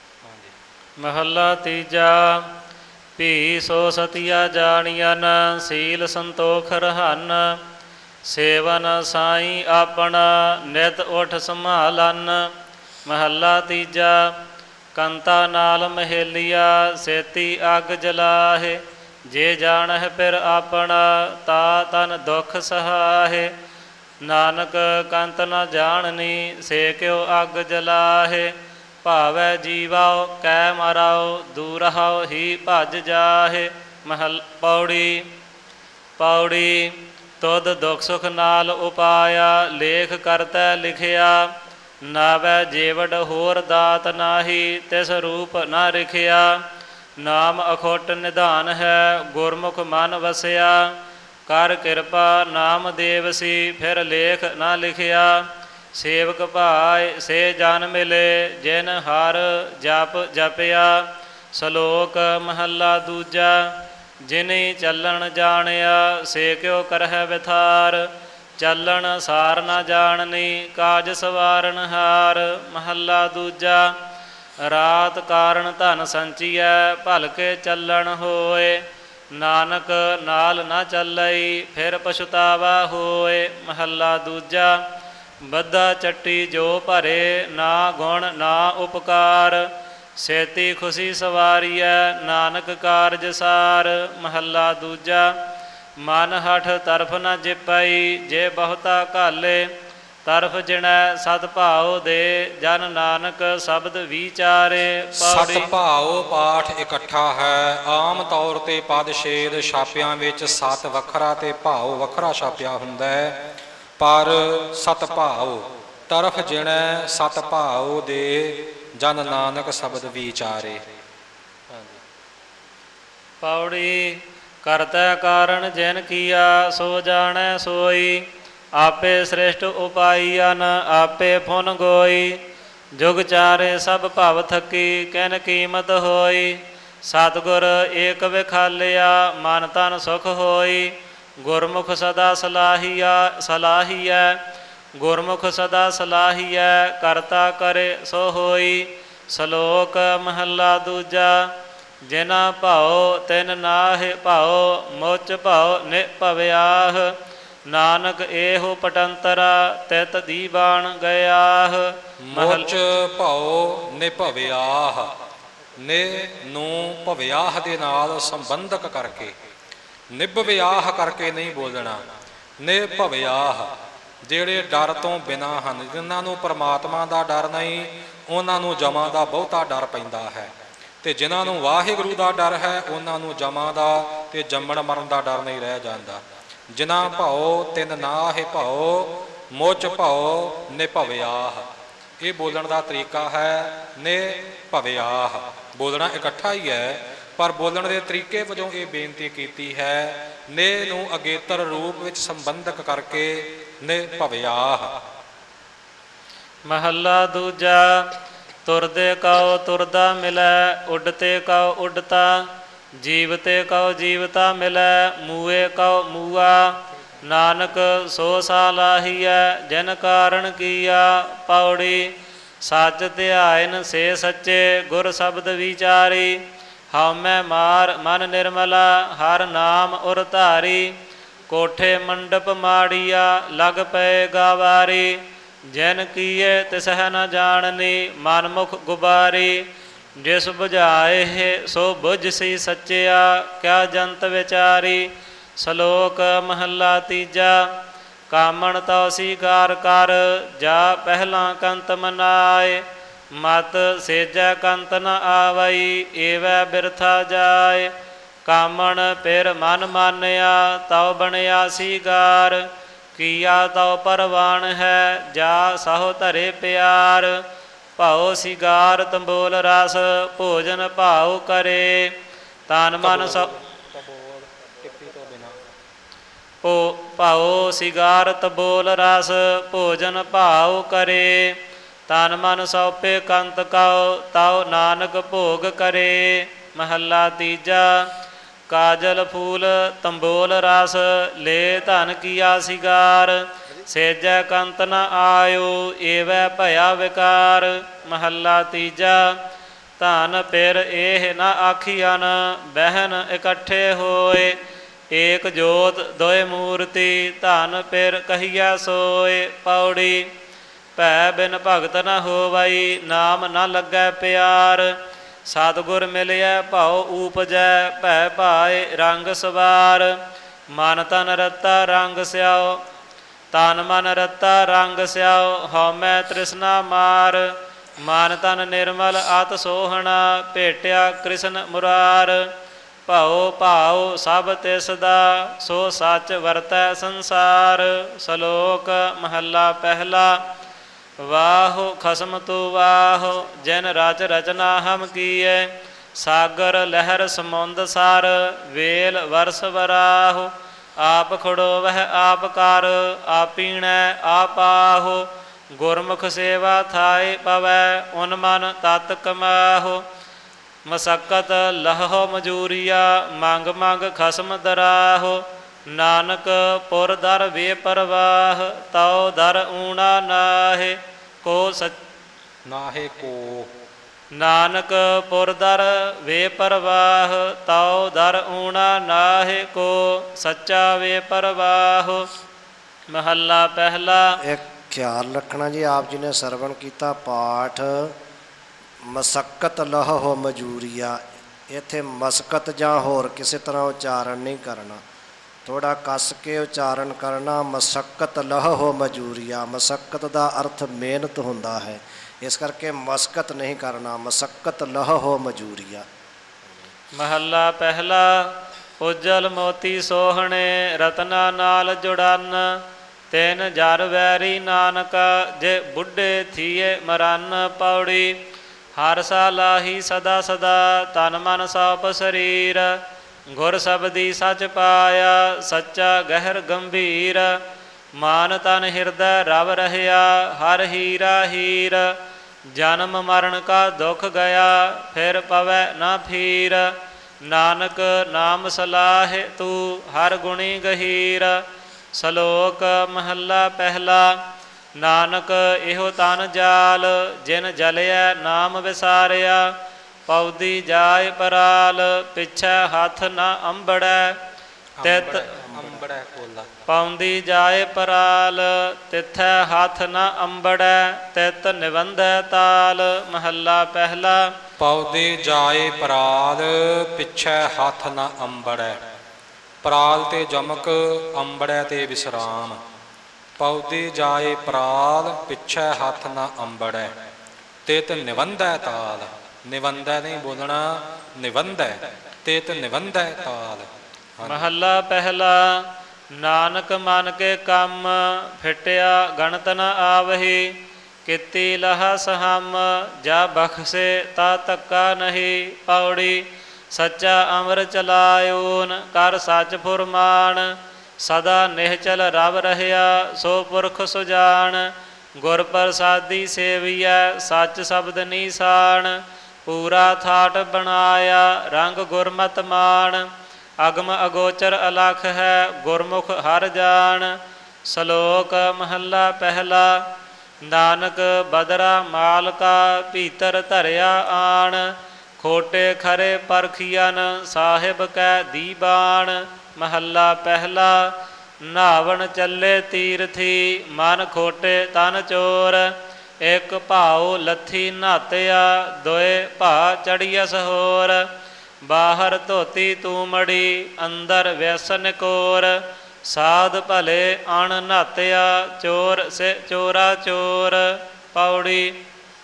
ਜੀ। ਮਹੱਲਾ ਤੀਜਾ। ਭੀ ਸੋ ਸਤੀਆ ਜਾਣੀਅਨ, ਸੀਲ ਸੰਤੋਖ ਰਹਨ, ਸੇਵਨ ਸਾਈ ਆਪਣਾ, ਨਿਤ ਉਠ ਸੰਭਾਲਨ। ਮਹੱਲਾ ਤੀਜਾ। ਕੰਤਾ ਨਾਲ ਮਹੇਲੀਆ, ਸੇਤੀ ਅੱਗ ਜਲਾਹੇ, ਜੇ ਜਾਣਹਿ ਫਿਰ ਆਪਣਾ, ਤਾ ਤਨ ਦੁਖ ਸਹਾਹੇ। ਨਾਨਕ ਕੰਤ ਨ ਜਾਣਨੀ, ਸੇ ਕਿਉ ਅੱਗ ਜਲਾਹੇ, ਭਾਵੈ ਜੀਵਾਓ ਕੈ ਮਰਾਓ, ਦੂਰਹਾਓ ਹੀ ਭਜ ਜਾਹੇ। ਮਹਲ ਪੌੜੀ। ਪੌੜੀ। ਤੁਧ ਦੁਖ ਸੁਖ ਨਾਲ ਉਪਾਇਆ, ਲੇਖ ਕਰਤੈ ਲਿਖਿਆ, ਨਾਵੈ ਜੇਵੜ ਹੋਰ ਦਾਤ ਨਾਹੀ, ਤਿਸ ਰੂਪ ਨਾ ਰਿਖਿਆ। ਨਾਮ ਅਖੁੱਟ ਨਿਧਾਨ ਹੈ, ਗੁਰਮੁਖ ਮਨ ਵਸਿਆ, ਕਰ ਕਿਰਪਾ ਨਾਮ ਦੇਵਸੀ, ਫਿਰ ਲੇਖ ਨਾ ਲਿਖਿਆ। ਸੇਵਕ ਭਾਇ ਸੇ ਜਨ ਮਿਲੇ, ਜਿਨ ਹਰ ਜਪ ਜਪਿਆ। ਸ਼ਲੋਕ ਮਹੱਲਾ ਦੂਜਾ। ਜਿਨੀ ਚੱਲਣ ਜਾਣਿਆ, ਸੇ ਕਿਉ ਕਰਹਿ ਵਿਥਾਰ, ਚੱਲਣ ਸਾਰ ਨਾ ਜਾਣਨੀ, ਕਾਜ ਸਵਾਰਨ ਹਾਰ। ਮਹੱਲਾ ਦੂਜਾ। ਰਾਤ ਕਾਰਨ ਧਨ ਸੰਚੀਐ, ਭਲਕੇ ਚੱਲਣ ਹੋਏ, ਨਾਨਕ ਨਾਲ ਨਾ ਚੱਲਈ, ਫਿਰ ਪਛੁਤਾਵਾ ਹੋਏ। ਮਹੱਲਾ ਦੂਜਾ। ਬੱਧਾ ਚੱਟੀ ਜੋ ਭਰੇ, ਨਾ ਗੁਣ ਨਾ ਉਪਕਾਰ, ਸੇਤੀ ਖੁਸ਼ੀ ਸਵਾਰੀਐ, ਨਾਨਕ ਕਾਰਜ ਸਾਰ। ਮਹੱਲਾ ਦੂਜਾ। ਮਨ ਹਠ ਤਰਫ ਨ ਜਿਪਈ, ਜੇ ਬਹੁਤਾ ਘਾਲੇ, ਤਰਫ ਜਿਣੈ ਸਤ ਭਾਉ ਦੇ, ਜਨ ਨਾਨਕ ਸ਼ਬਦ ਵਿਚਾਰੇ। ਸਤ ਭਾਉ ਪਾਠ ਇਕੱਠਾ ਹੈ। ਆਮ ਤੌਰ 'ਤੇ ਪਦਛੇਦ ਛਾਪਿਆਂ ਵਿੱਚ ਸਤ ਵੱਖਰਾ ਤੇ ਭਾਉ ਵੱਖਰਾ ਛਾਪਿਆ ਹੁੰਦਾ ਹੈ, ਪਰ ਸਤ ਭਾਉ ਤਰਫ ਜਿਣੈ ਸਤ ਭਾਉ ਦੇ, ਜਨ ਨਾਨਕ ਸ਼ਬਦ ਵਿਚਾਰੇ। ਪੌੜੀ। ਕਰਤੈ ਕਾਰਨ ਜਿਨ ਕੀਆ, ਸੋ ਜਾਣੈ ਸੋਈ, ਆਪੇ ਸ੍ਰਿਸ਼ਟ ਉਪਾਈਅਨ, ਆਪੇ ਫੁਨ ਗੋਈ। ਜੁਗ ਚਾਰੇ ਸਭ ਭਵ ਥਕੀ, ਕਿਨ ਕੀਮਤ ਹੋਈ, ਸਤਿਗੁਰ ਏਕ ਵਿਖਾਲਿਆ, ਮਨ ਤਨ ਸੁਖ ਹੋਈ। ਗੁਰਮੁਖ ਸਦਾ ਸਲਾਹੀਆ ਸਲਾਹੀਐ, ਗੁਰਮੁਖ ਸਦਾ ਸਲਾਹੀਐ, ਕਰਤਾ ਕਰੇ ਸੋ ਹੋਈ। ਸ਼ਲੋਕ ਮਹੱਲਾ ਦੂਜਾ। ਜਿਨਾ ਭਾਉ ਤਿਨ ਨਾਹਿ ਭਾਉ, ਮੁਚ ਭਾਉ ਨਿਭਵਿਆਹ, ਨਾਨਕ ਇਹੋ ਪਟੰਤਰਾ ਤਿਤ ਦੀਵਾਨ ਗਿਆਹ। ਮੋਚ ਭਉ ਨਿਭਵਿਆਹ, ਨੇ ਨੂੰ ਭਵਿਆਹ ਦੇ ਨਾਲ ਸੰਬੰਧਕ ਕਰਕੇ, ਨਿਭਵਿਆਹ ਕਰਕੇ ਨਹੀਂ ਬੋਲਣਾ। ਨਿਭਵਿਆਹ ਜਿਹੜੇ ਡਰ ਤੋਂ ਬਿਨਾਂ ਹਨ, ਜਿਨ੍ਹਾਂ ਨੂੰ ਪਰਮਾਤਮਾ ਦਾ ਡਰ ਨਹੀਂ, ਉਹਨਾਂ ਨੂੰ ਜਮਾਂ ਦਾ ਬਹੁਤਾ ਡਰ ਪੈਂਦਾ ਹੈ, ਤੇ ਜਿਨ੍ਹਾਂ ਨੂੰ ਵਾਹਿਗੁਰੂ ਦਾ ਡਰ ਹੈ ਉਹਨਾਂ ਨੂੰ ਜਮਾਂ ਦਾ ਤੇ ਜੰਮਣ ਮਰਨ ਦਾ ਡਰ ਨਹੀਂ ਰਹਿ ਜਾਂਦਾ। ਜਿਨ੍ਹਾਂ ਭਉ ਤਿਨ ਨਾਹਿ ਭਉ, ਮੋਚ ਭਉ ਨਿਭਵਿਆਹ। ਇਹ ਬੋਲਣ ਦਾ ਤਰੀਕਾ ਹੈ ਨਿਭਵਿਆਹ। ਬੋਲਣਾ ਇਕੱਠਾ ਹੀ ਹੈ, ਪਰ ਬੋਲਣ ਦੇ ਤਰੀਕੇ ਵਜੋਂ ਇਹ ਬੇਨਤੀ ਕੀਤੀ ਹੈ, ਨੇ ਨੂੰ ਅਗੇਤਰ ਰੂਪ ਵਿੱਚ ਸੰਬੰਧਕ ਕਰਕੇ ਨਿਭਵਿਆਹ। ਮਹੱਲਾ ਦੂਜਾ। ਤੁਰਦੇ ਕਉ ਤੁਰਦਾ ਮਿਲੈ, ਉੱਡਤੇ ਕਉ ਉੱਡਤਾ, ਜੀਵਤੇ ਕਉ ਜੀਵਤਾ ਮਿਲੈ, ਮੂਏ ਕਉ ਮੂਆ। ਨਾਨਕ ਸੋ ਸਾਲਾਹੀਐ ਜਿਨ ਕਾਰਣ ਕੀਆ। ਪੌੜੀ। ਸੱਚ ਧਿਆਇਨ ਸੇ ਸੱਚੇ, ਗੁਰ ਸ਼ਬਦ ਵਿਚਾਰੀ। ਹਉਮੈ ਮਾਰ ਮਨ ਨਿਰਮਲਾ, ਹਰ ਨਾਮ ਉਰ ਧਾਰੀ। ਕੋਠੇ ਮੰਡਪ ਮਾੜੀਆ, ਲਗ ਪਏ ਗਾਵਾਰੀ। ਜਿਨ ਕੀਏ ਤਿਸਹਿ ਨ ਜਾਣਨੀ, ਮਨਮੁਖ ਗੁਬਾਰੀ। ਜਿਸ ਬੁਝਾਏ ਸੋ ਬੁਝਸੀ ਸੱਚਿਆ, ਕਿਆ ਜੰਤ ਵਿਚਾਰੀ। ਸ਼ਲੋਕ ਮਹੱਲਾ ਤੀਜਾ। ਕਾਮਣ ਤਉ ਸੀਕਾਰ ਕਰ, ਜਾ ਪਹਿਲਾਂ ਕੰਤ ਮਨਾਏ। ਮਤ ਸੇਜੈ ਕੰਤ ਨ ਆਵਈ, ਏਵੈ ਬਿਰਥਾ ਜਾਏ। ਕਾਮਣ ਫਿਰ ਮਨ ਮਾਨਿਆ, ਤਉ ਬਣਿਆ ਸੀਗਾਰ। ਕੀਆ ਤਉ ਪਰਵਾਨ ਹੈ, ਜਾ ਸਹੁ ਧਰੇ ਪਿਆਰ। ਭਾਉ ਸਿਗਾਰ ਤੰਬੋਲ ਰਸ, ਭੋਜਨ ਭਾਉ ਕਰੇ। ਤਨ ਮਨ ਸਭ ਭੋ ਭਾਉ ਸਿਗਾਰ ਤਬੋਲ ਰਸ, ਭੋਜਨ ਭਾਉ ਕਰੇ। ਤਨ ਮਨ ਸੌਪੇ ਕੰਤ ਕਉ, ਤਉ ਨਾਨਕ ਭੋਗ ਕਰੇ। ਮਹੱਲਾ ਤੀਜਾ। ਕਾਜਲ ਫੂਲ ਤੰਬੋਲ ਰਸ, ਲੈ ਧਨ ਕੀਆ ਸਿਗਾਰ। ਸੇਜੈ ਕੰਤ ਨ ਆਇਓ, ਏਵੈ ਭਇਆ ਵਿਕਾਰ। ਮਹੱਲਾ ਤੀਜਾ। ਧਨ ਫਿਰ ਇਹ ਨ ਆਖੀਅਨ, ਬਹਿਨ ਇਕੱਠੇ ਹੋਏ। ਏਕ ਜੋਤ ਦੋਇ ਮੂਰਤੀ, ਧਨ ਫਿਰ ਕਹੀਐ ਸੋਏ। ਪੌੜੀ। ਭੈ ਬਿਨ ਭਗਤ ਨ ਹੋਵਈ, ਨਾਮ ਨ ਲੱਗੈ ਪਿਆਰ। ਸਤਿਗੁਰ ਮਿਲਿਐ ਭਾਉ ਊਪਜੈ, ਭੈ ਭਾਏ ਰੰਗ ਸਵਾਰ। ਮਨ ਤਨ ਰਤਾ ਰੰਗ ਸਿਆਓ, ਤਨ ਮਨ ਰਤਾ ਰੰਗ ਸਿਆਓ। ਹਉਮੈ ਤ੍ਰਿਸ਼ਨਾ ਮਾਰ, ਮਨ ਤਨ ਨਿਰਮਲ ਅਤਿ ਸੋਹਣਾ। ਭੇਟਿਆ ਕ੍ਰਿਸ਼ਨ ਮੁਰਾਰ। ਭਾਉ ਭਾਉ ਸਭ ਤਿਸ ਦਾ, ਸੋ ਸੱਚ ਵਰਤੈ ਸੰਸਾਰ। ਸ਼ਲੋਕ ਮਹੱਲਾ ਪਹਿਲਾ। ਵਾਹੁ ਖਸਮ ਤੂ ਵਾਹੁ, ਜਿਨ ਰਚ ਰਚਨਾ ਹਮ ਕੀਏ। ਸਾਗਰ ਲਹਿਰ ਸਮੁੰਦ ਸਰ, ਵੇਲ ਵਰਸ ਵਰਾਹੁ। ਆਪ ਖੜੋਵਹਿ ਆਪ ਕਰ, ਆਪੀਣੈ ਆਪ ਆਹੁ। ਗੁਰਮੁਖ ਸੇਵਾ ਥਾਇ ਪਵੈ, ਉਨ ਮਨ ਤਤ ਕਮਾਹੁ। ਮਸਕਤ ਲਹੋ ਮਜੂਰੀਆ, ਮੰਗ ਮੰਗ ਖਸਮ ਦਰਾਹੁ। ਨਾਨਕ ਪੁਰ ਦਰ ਵੇ ਪਰਵਾਹ, ਤਉ ਦਰ ਊਣਾ ਨਾਹੇ ਕੋ ਸਚ ਨਾਹੇ ਕੋ। ਨਾਨਕ ਪੁਰ ਦਰ ਵੇ ਪਰਵਾਹ, ਤਉ ਦਰ ਊਣਾ ਨਾਹੇ ਕੋ। ਸੱਚਾ ਵੇ ਪਰਵਾਹ। ਮਹੱਲਾ ਪਹਿਲਾ। ਇੱਕ ਖਿਆਲ ਰੱਖਣਾ ਜੀ, ਆਪ ਜੀ ਨੇ ਸਰਵਣ ਕੀਤਾ ਪਾਠ ਮਸਕਤ ਲਹੋ ਮਜੂਰੀਆ। ਇੱਥੇ ਮਸਕਤ ਜਾਂ ਹੋਰ ਕਿਸੇ ਤਰ੍ਹਾਂ ਉਚਾਰਨ ਨਹੀਂ ਕਰਨਾ, ਥੋੜਾ ਕੱਸ ਕੇ ਉਚਾਰਨ ਕਰਨਾ। ਮਸਕਤ ਲਹੋ ਮਜੂਰੀਆ, ਮਸਕਤ ਦਾ ਅਰਥ ਮਿਹਨਤ ਹੁੰਦਾ ਹੈ, ਇਸ ਕਰਕੇ ਮਸਕਤ ਨਹੀਂ ਕਰਨਾ, ਮਸਕਤ ਲਹੋ ਮਜੂਰੀਆ। ਮਹੱਲਾ ਪਹਿਲਾ। ਉਜਲ ਮੋਤੀ ਸੋਹਣੇ, ਰਤਨਾ ਨਾਲ ਜੁੜਨ। ਤਿਨ ਜਰ ਵੈਰੀ ਨਾਨਕ, ਜੇ ਬੁੱਢੇ ਥੀਏ ਮਰਨ। ਪੌੜੀ। ਹਰ ਸਾਲਾਹੀ ਸਦਾ ਸਦਾ, ਤਨ ਮਨ ਸੌਪ ਸਰੀਰ। ਗੁਰ ਸ਼ਬਦੀ ਸੱਚ ਪਾਇਆ, ਸੱਚਾ ਗਹਿਰ ਗੰਭੀਰ। ਮਾਨ ਤਨ ਹਿਰਦੈ ਰਵ ਰਹਿਆ, ਹਰ ਹੀਰਾ ਹੀਰ। ਜਨਮ ਮਰਨ ਕਾ ਦੁਖ ਗਿਆ, ਫਿਰ ਪਵੈ ਨਾ ਫੀਰ। ਨਾਨਕ ਨਾਮ ਸਲਾਹੇ ਤੂੰ, ਹਰ ਗੁਣੀ ਗਹੀਰ। ਸ਼ਲੋਕ ਮਹੱਲਾ ਪਹਿਲਾ। ਨਾਨਕ ਇਹੋ ਤਨ ਜਾਲ, ਜਿਨ ਜਲਿਆ ਨਾਮ ਵਿਸਾਰਿਆ। ਪੌਦੀ ਜਾਏ ਪਰਾਲ, ਪਿਛੈ ਹੱਥ ਨਾ ਅੰਬੜੈ। ਤਿਤ ਅੰਬੜੈ ਕੋਲਾ ਪਾਉਂਦੀ ਜਾਏ ਪਰਾਲ ਤਿਥੈ ਹੱਥ ਨ ਅੰਬੜੈ ਤਿਤ ਨਿਵੰਧੈ ਤਾਲ। ਮਹੱਲਾ ਪਹਿਲਾ। ਪੌਦੇ ਜਾਏ ਪਰਾਲ ਪਿੱਛੇ ਹੱਥ ਨਾ ਅੰਬੜੈ। ਪਰਾਲ ਤੇ ਜਮਕ, ਅੰਬੜੈ ਤੇ ਵਿਸਰਾਮ। ਪੌਦੇ ਜਾਏ ਪਰਾਲ ਪਿੱਛੇ ਹੱਥ ਨਾ ਅੰਬੜੈ ਤਿਤ ਨਿਵੰਧੈ ਤਾਲ। ਨਿਵੰਧੈ ਨਹੀਂ ਬੋਲਣਾ, ਨਿਵੰਧੈ ਤਿਤ ਨਿਵੰਧੈ ਤਾਲ। ਮਹੱਲਾ ਪਹਿਲਾ। ਨਾਨਕ ਮਨ ਕੇ ਕੰਮ ਫਿਟਿਆ ਗਣਤ ਨ ਆਵਹੀ। ਕੀਤੀ ਲਹਾ ਸਹਮ ਜਾ ਬਖਸ਼ੇ ਤਾ ਧੱਕਾ ਨਹੀਂ। ਪੌੜੀ। ਸੱਚਾ ਅਮਰ ਚਲਾਇਓਨ ਕਰ ਸੱਚ ਫੁਰਮਾਨ। ਸਦਾ ਨਿਹਚਲ ਰਵ ਰਹਿਆ ਸੋ ਪੁਰਖ ਸੁਜਾਨ। ਗੁਰ ਪ੍ਰਸਾਦੀ ਸੇਵੀਐ ਸੱਚ ਸ਼ਬਦ ਨੀਸਾਨ। ਪੂਰਾ ਥਾਟ ਬਣਾਇਆ ਰੰਗ ਗੁਰਮਤਿ ਮਾਨ। ਅਗਮ ਅਗੋਚਰ ਅਲਖ ਹੈ ਗੁਰਮੁਖ ਹਰ ਜਾਣ। ਸ਼ਲੋਕ ਮਹੱਲਾ ਪਹਿਲਾ। ਨਾਨਕ ਬਦਰਾ ਮਾਲਕਾ ਭੀਤਰ ਧਰਿਆ ਆਣ। ਖੋਟੇ ਖਰੇ ਪਰਖੀਅਨ ਸਾਹਿਬ ਕੈ ਦੀਬਾਨ। ਮਹੱਲਾ ਪਹਿਲਾ। ਨਾਵਣ ਚੱਲੇ ਤੀਰਥੀ ਮਨ ਖੋਟੇ ਤਨ ਚੋਰ। ਇੱਕ ਭਾਉ ਲੱਥੀ ਨਹਾਤਿਆ ਦੋਏ ਭਾ ਚੜੀਅਸ ਹੋਰ। ਬਾਹਰ ਧੋਤੀ ਤੂਮੜੀ ਅੰਦਰ ਵਿਅਸਨ ਕੋਰ। ਸਾਧ ਭਲੇ ਅਣ ਨਹਾਤਿਆ ਚੋਰ ਸੇ ਚੋਰਾ ਚੋਰ। ਪੌੜੀ।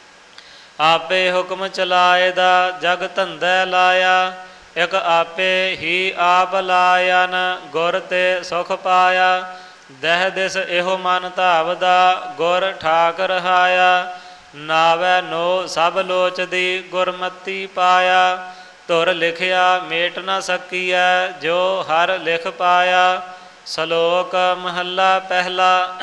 ਆਪੇ ਹੁਕਮ ਚਲਾਏ ਦਾ ਜਗ ਧੰਦਾ ਲਾਇਆ। ਇਕ ਆਪੇ ਹੀ ਆਪ ਲਾਇਨ ਗੁਰ ਤੇ ਸੁਖ ਪਾਇਆ। ਦਹਿ ਦਿਸ ਇਹੋ ਮਨ ਧਾਵਦਾ ਗੁਰ ਠਾਕ ਰਹਾਇਆ। ਨਾਵੈ ਨੋ ਸਭ ਲੋਚਦੀ ਗੁਰਮਤੀ ਪਾਇਆ। ਧੁਰ ਲਿਖਿਆ ਮੇਟ ਨ ਸਕੀਐ ਜੋ ਹਰ ਲਿਖ ਪਾਇਆ। ਸ਼ਲੋਕ ਮਹੱਲਾ ਪਹਿਲਾ।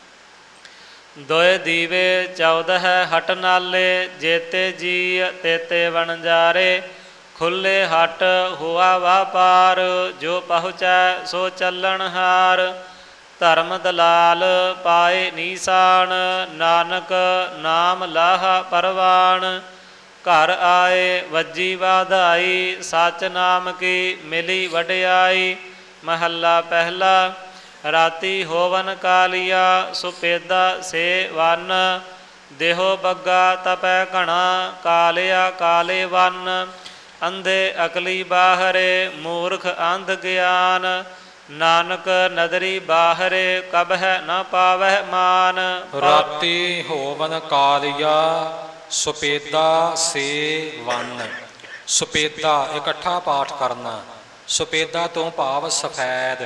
ਦੋਏ ਦੀਵੇ ਚੌਦਹ ਹਟ ਨਾਲੇ ਜੇਤੇ ਜੀ ਤੇਤੇ ਵਣਜਾਰੇ। ਖੁੱਲੇ ਹਟ ਹੁਆ ਵਾਪਾਰ ਜੋ ਪਹੁੰਚੈ ਸੋ ਚੱਲਣ ਹਾਰ। ਧਰਮ ਦਲਾਲ ਪਾਏ ਨੀਸਾਨ ਨਾਨਕ ਨਾਮ ਲਾਹਾ ਪਰਵਾਨ। ਘਰ ਆਏ ਵੱਜੀ ਵਾਧਾਈ ਸੱਚ ਨਾਮ ਕੀ ਮਿਲੀ ਵਡਿਆਈ। ਮਹੱਲਾ ਪਹਿਲਾ। ਰਾਤੀ ਹੋਵਨ ਕਾਲੀਆ ਸੁਪੇਦਾ ਸੇ ਵਨ। ਦੇਹੋ ਬੱਗਾ ਤਪੈ ਘਣਾ ਕਾਲਿਆ ਕਾਲੇ ਵਨ। ਅੰਧੇ ਅਕਲੀ ਬਾਹਰੇ ਮੂਰਖ ਅੰਧ ਗਿਆਨ। ਨਾਨਕ ਨਦਰੀ ਬਾਹਰੇ ਕਬਹਿ ਨ ਪਾਵਹਿ ਮਾਨ। ਰਾਤੀ ਹੋਵਨ ਕਾਲੀਆ ਸੁਪੇਦਾ ਸੇ ਵਨ। ਸੁਪੇਦਾ ਇਕੱਠਾ ਪਾਠ ਕਰਨਾ। ਸੁਪੇਦਾ ਤੋਂ ਭਾਵ ਸਫੈਦ।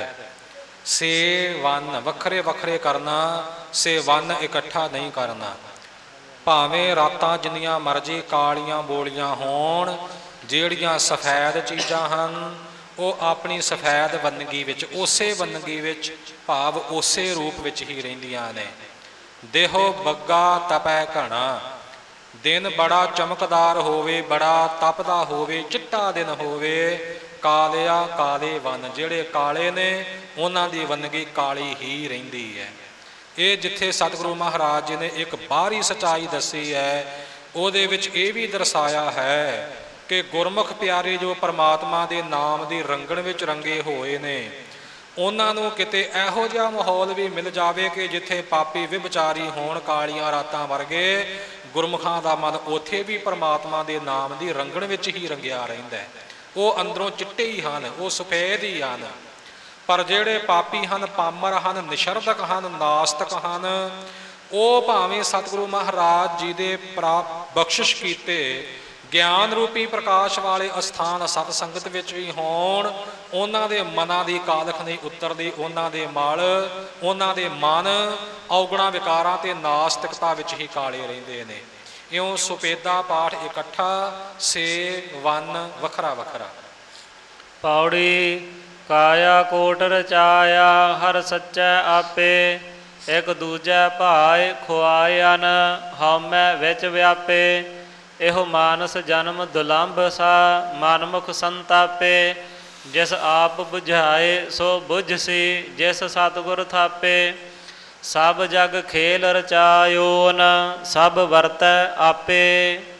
ਸੇ ਵਨ ਵੱਖਰੇ ਵੱਖਰੇ ਕਰਨਾ। ਸੇ ਵਨ ਇਕੱਠਾ ਨਹੀਂ ਕਰਨਾ। ਭਾਵੇਂ ਰਾਤਾਂ ਜਿੰਨੀਆਂ ਮਰਜ਼ੀ ਕਾਲੀਆਂ ਬੋਲੀਆਂ ਹੋਣ, ਜਿਹੜੀਆਂ ਸਫੈਦ ਚੀਜ਼ਾਂ ਹਨ ਉਹ ਆਪਣੀ ਸਫੈਦ ਵੰਨਗੀ ਵਿੱਚ, ਉਸੇ ਵੰਨਗੀ ਵਿੱਚ ਭਾਵ ਉਸੇ ਰੂਪ ਵਿੱਚ ਹੀ ਰਹਿੰਦੀਆਂ ਨੇ। ਦੇਹੋ ਬੱਗਾ ਤਪੈ ਘਣਾ। ਦਿਨ ਬੜਾ ਚਮਕਦਾਰ ਹੋਵੇ, ਬੜਾ ਤਪਦਾ ਹੋਵੇ, ਚਿੱਟਾ ਦਿਨ ਹੋਵੇ। ਕਾਲਿਆ ਕਾਲੇ ਵਨ, ਜਿਹੜੇ ਕਾਲੇ ਨੇ ਉਹਨਾਂ ਦੀ ਵੰਨਗੀ ਕਾਲੀ ਹੀ ਰਹਿੰਦੀ ਹੈ। ਇਹ ਜਿੱਥੇ ਸਤਿਗੁਰੂ ਮਹਾਰਾਜ ਜੀ ਨੇ ਇੱਕ ਬਾਹਰੀ ਸੱਚਾਈ ਦੱਸੀ ਹੈ, ਉਹਦੇ ਵਿੱਚ ਇਹ ਵੀ ਦਰਸਾਇਆ ਹੈ ਕਿ ਗੁਰਮੁਖ ਪਿਆਰੇ ਜੋ ਪਰਮਾਤਮਾ ਦੇ ਨਾਮ ਦੀ ਰੰਗਣ ਵਿੱਚ ਰੰਗੇ ਹੋਏ ਨੇ, ਉਹਨਾਂ ਨੂੰ ਕਿਤੇ ਇਹੋ ਜਿਹਾ ਮਾਹੌਲ ਵੀ ਮਿਲ ਜਾਵੇ ਕਿ ਜਿੱਥੇ ਪਾਪੀ ਵਿਭਚਾਰੀ ਹੋਣ ਕਾਲੀਆਂ ਰਾਤਾਂ ਵਰਗੇ, ਗੁਰਮੁਖਾਂ ਦਾ ਮਨ ਉੱਥੇ ਵੀ ਪਰਮਾਤਮਾ ਦੇ ਨਾਮ ਦੀ ਰੰਗਣ ਵਿੱਚ ਹੀ ਰੰਗਿਆ ਰਹਿੰਦਾ। ਉਹ ਅੰਦਰੋਂ ਚਿੱਟੇ ਹੀ ਹਨ, ਉਹ ਸਫੇਦ ਹੀ ਹਨ। ਪਰ ਜਿਹੜੇ ਪਾਪੀ ਹਨ, ਪਾਮਰ ਹਨ, ਨਿਸ਼ਰਦਕ ਹਨ, ਨਾਸਤਕ ਹਨ, ਉਹ ਭਾਵੇਂ ਸਤਿਗੁਰੂ ਮਹਾਰਾਜ ਜੀ ਦੇ ਪ੍ਰਾਪ ਬਖਸ਼ਿਸ਼ ਕੀਤੇ ਗਿਆਨ ਰੂਪੀ ਪ੍ਰਕਾਸ਼ ਵਾਲੇ ਅਸਥਾਨ ਸਤ ਸੰਗਤ ਵਿੱਚ ਵੀ ਹੋਣ, ਉਹਨਾਂ ਦੇ ਮਨਾਂ ਦੀ ਕਾਲਖ ਨਹੀਂ ਉਤਰਦੀ। ਉਹਨਾਂ ਦੇ ਮਲ, ਉਹਨਾਂ ਦੇ ਮਨ ਔਗਣਾ ਵਿਕਾਰਾਂ ਤੇ ਨਾਸਤਿਕਤਾ ਵਿੱਚ ਹੀ ਕਾਲੇ ਰਹਿੰਦੇ ਨੇ। ਇਉਂ ਸੁਪੇਦਾ ਪਾਠ ਇਕੱਠਾ, ਸੇ ਵਨ ਵੱਖਰਾ ਵੱਖਰਾ। ਪੌੜੀ। ਕਾਇਆ ਕੋਟ ਰਚਾਇਆ ਹਰ ਸੱਚੈ ਆਪੇ। ਇੱਕ ਦੂਜੈ ਭਾਏ ਖੁਆਇਨ ਹਉਮੈ ਵਿੱਚ ਵਿਆਪੇ। ਇਹੋ ਮਾਨਸ ਜਨਮ ਦੁਲੰਭ ਸਾ ਮਨਮੁਖ ਸੰਤਾਪੇ। ਜਿਸ ਆਪ ਬੁਝਾਏ ਸੋ ਬੁਝਸੀ ਜਿਸ ਸਤਿਗੁਰ ਥਾਪੇ। ਸਭ ਜਗ ਖੇਲ ਰਚਾਇਓਨ ਸਭ ਵਰਤੈ ਆਪੇ।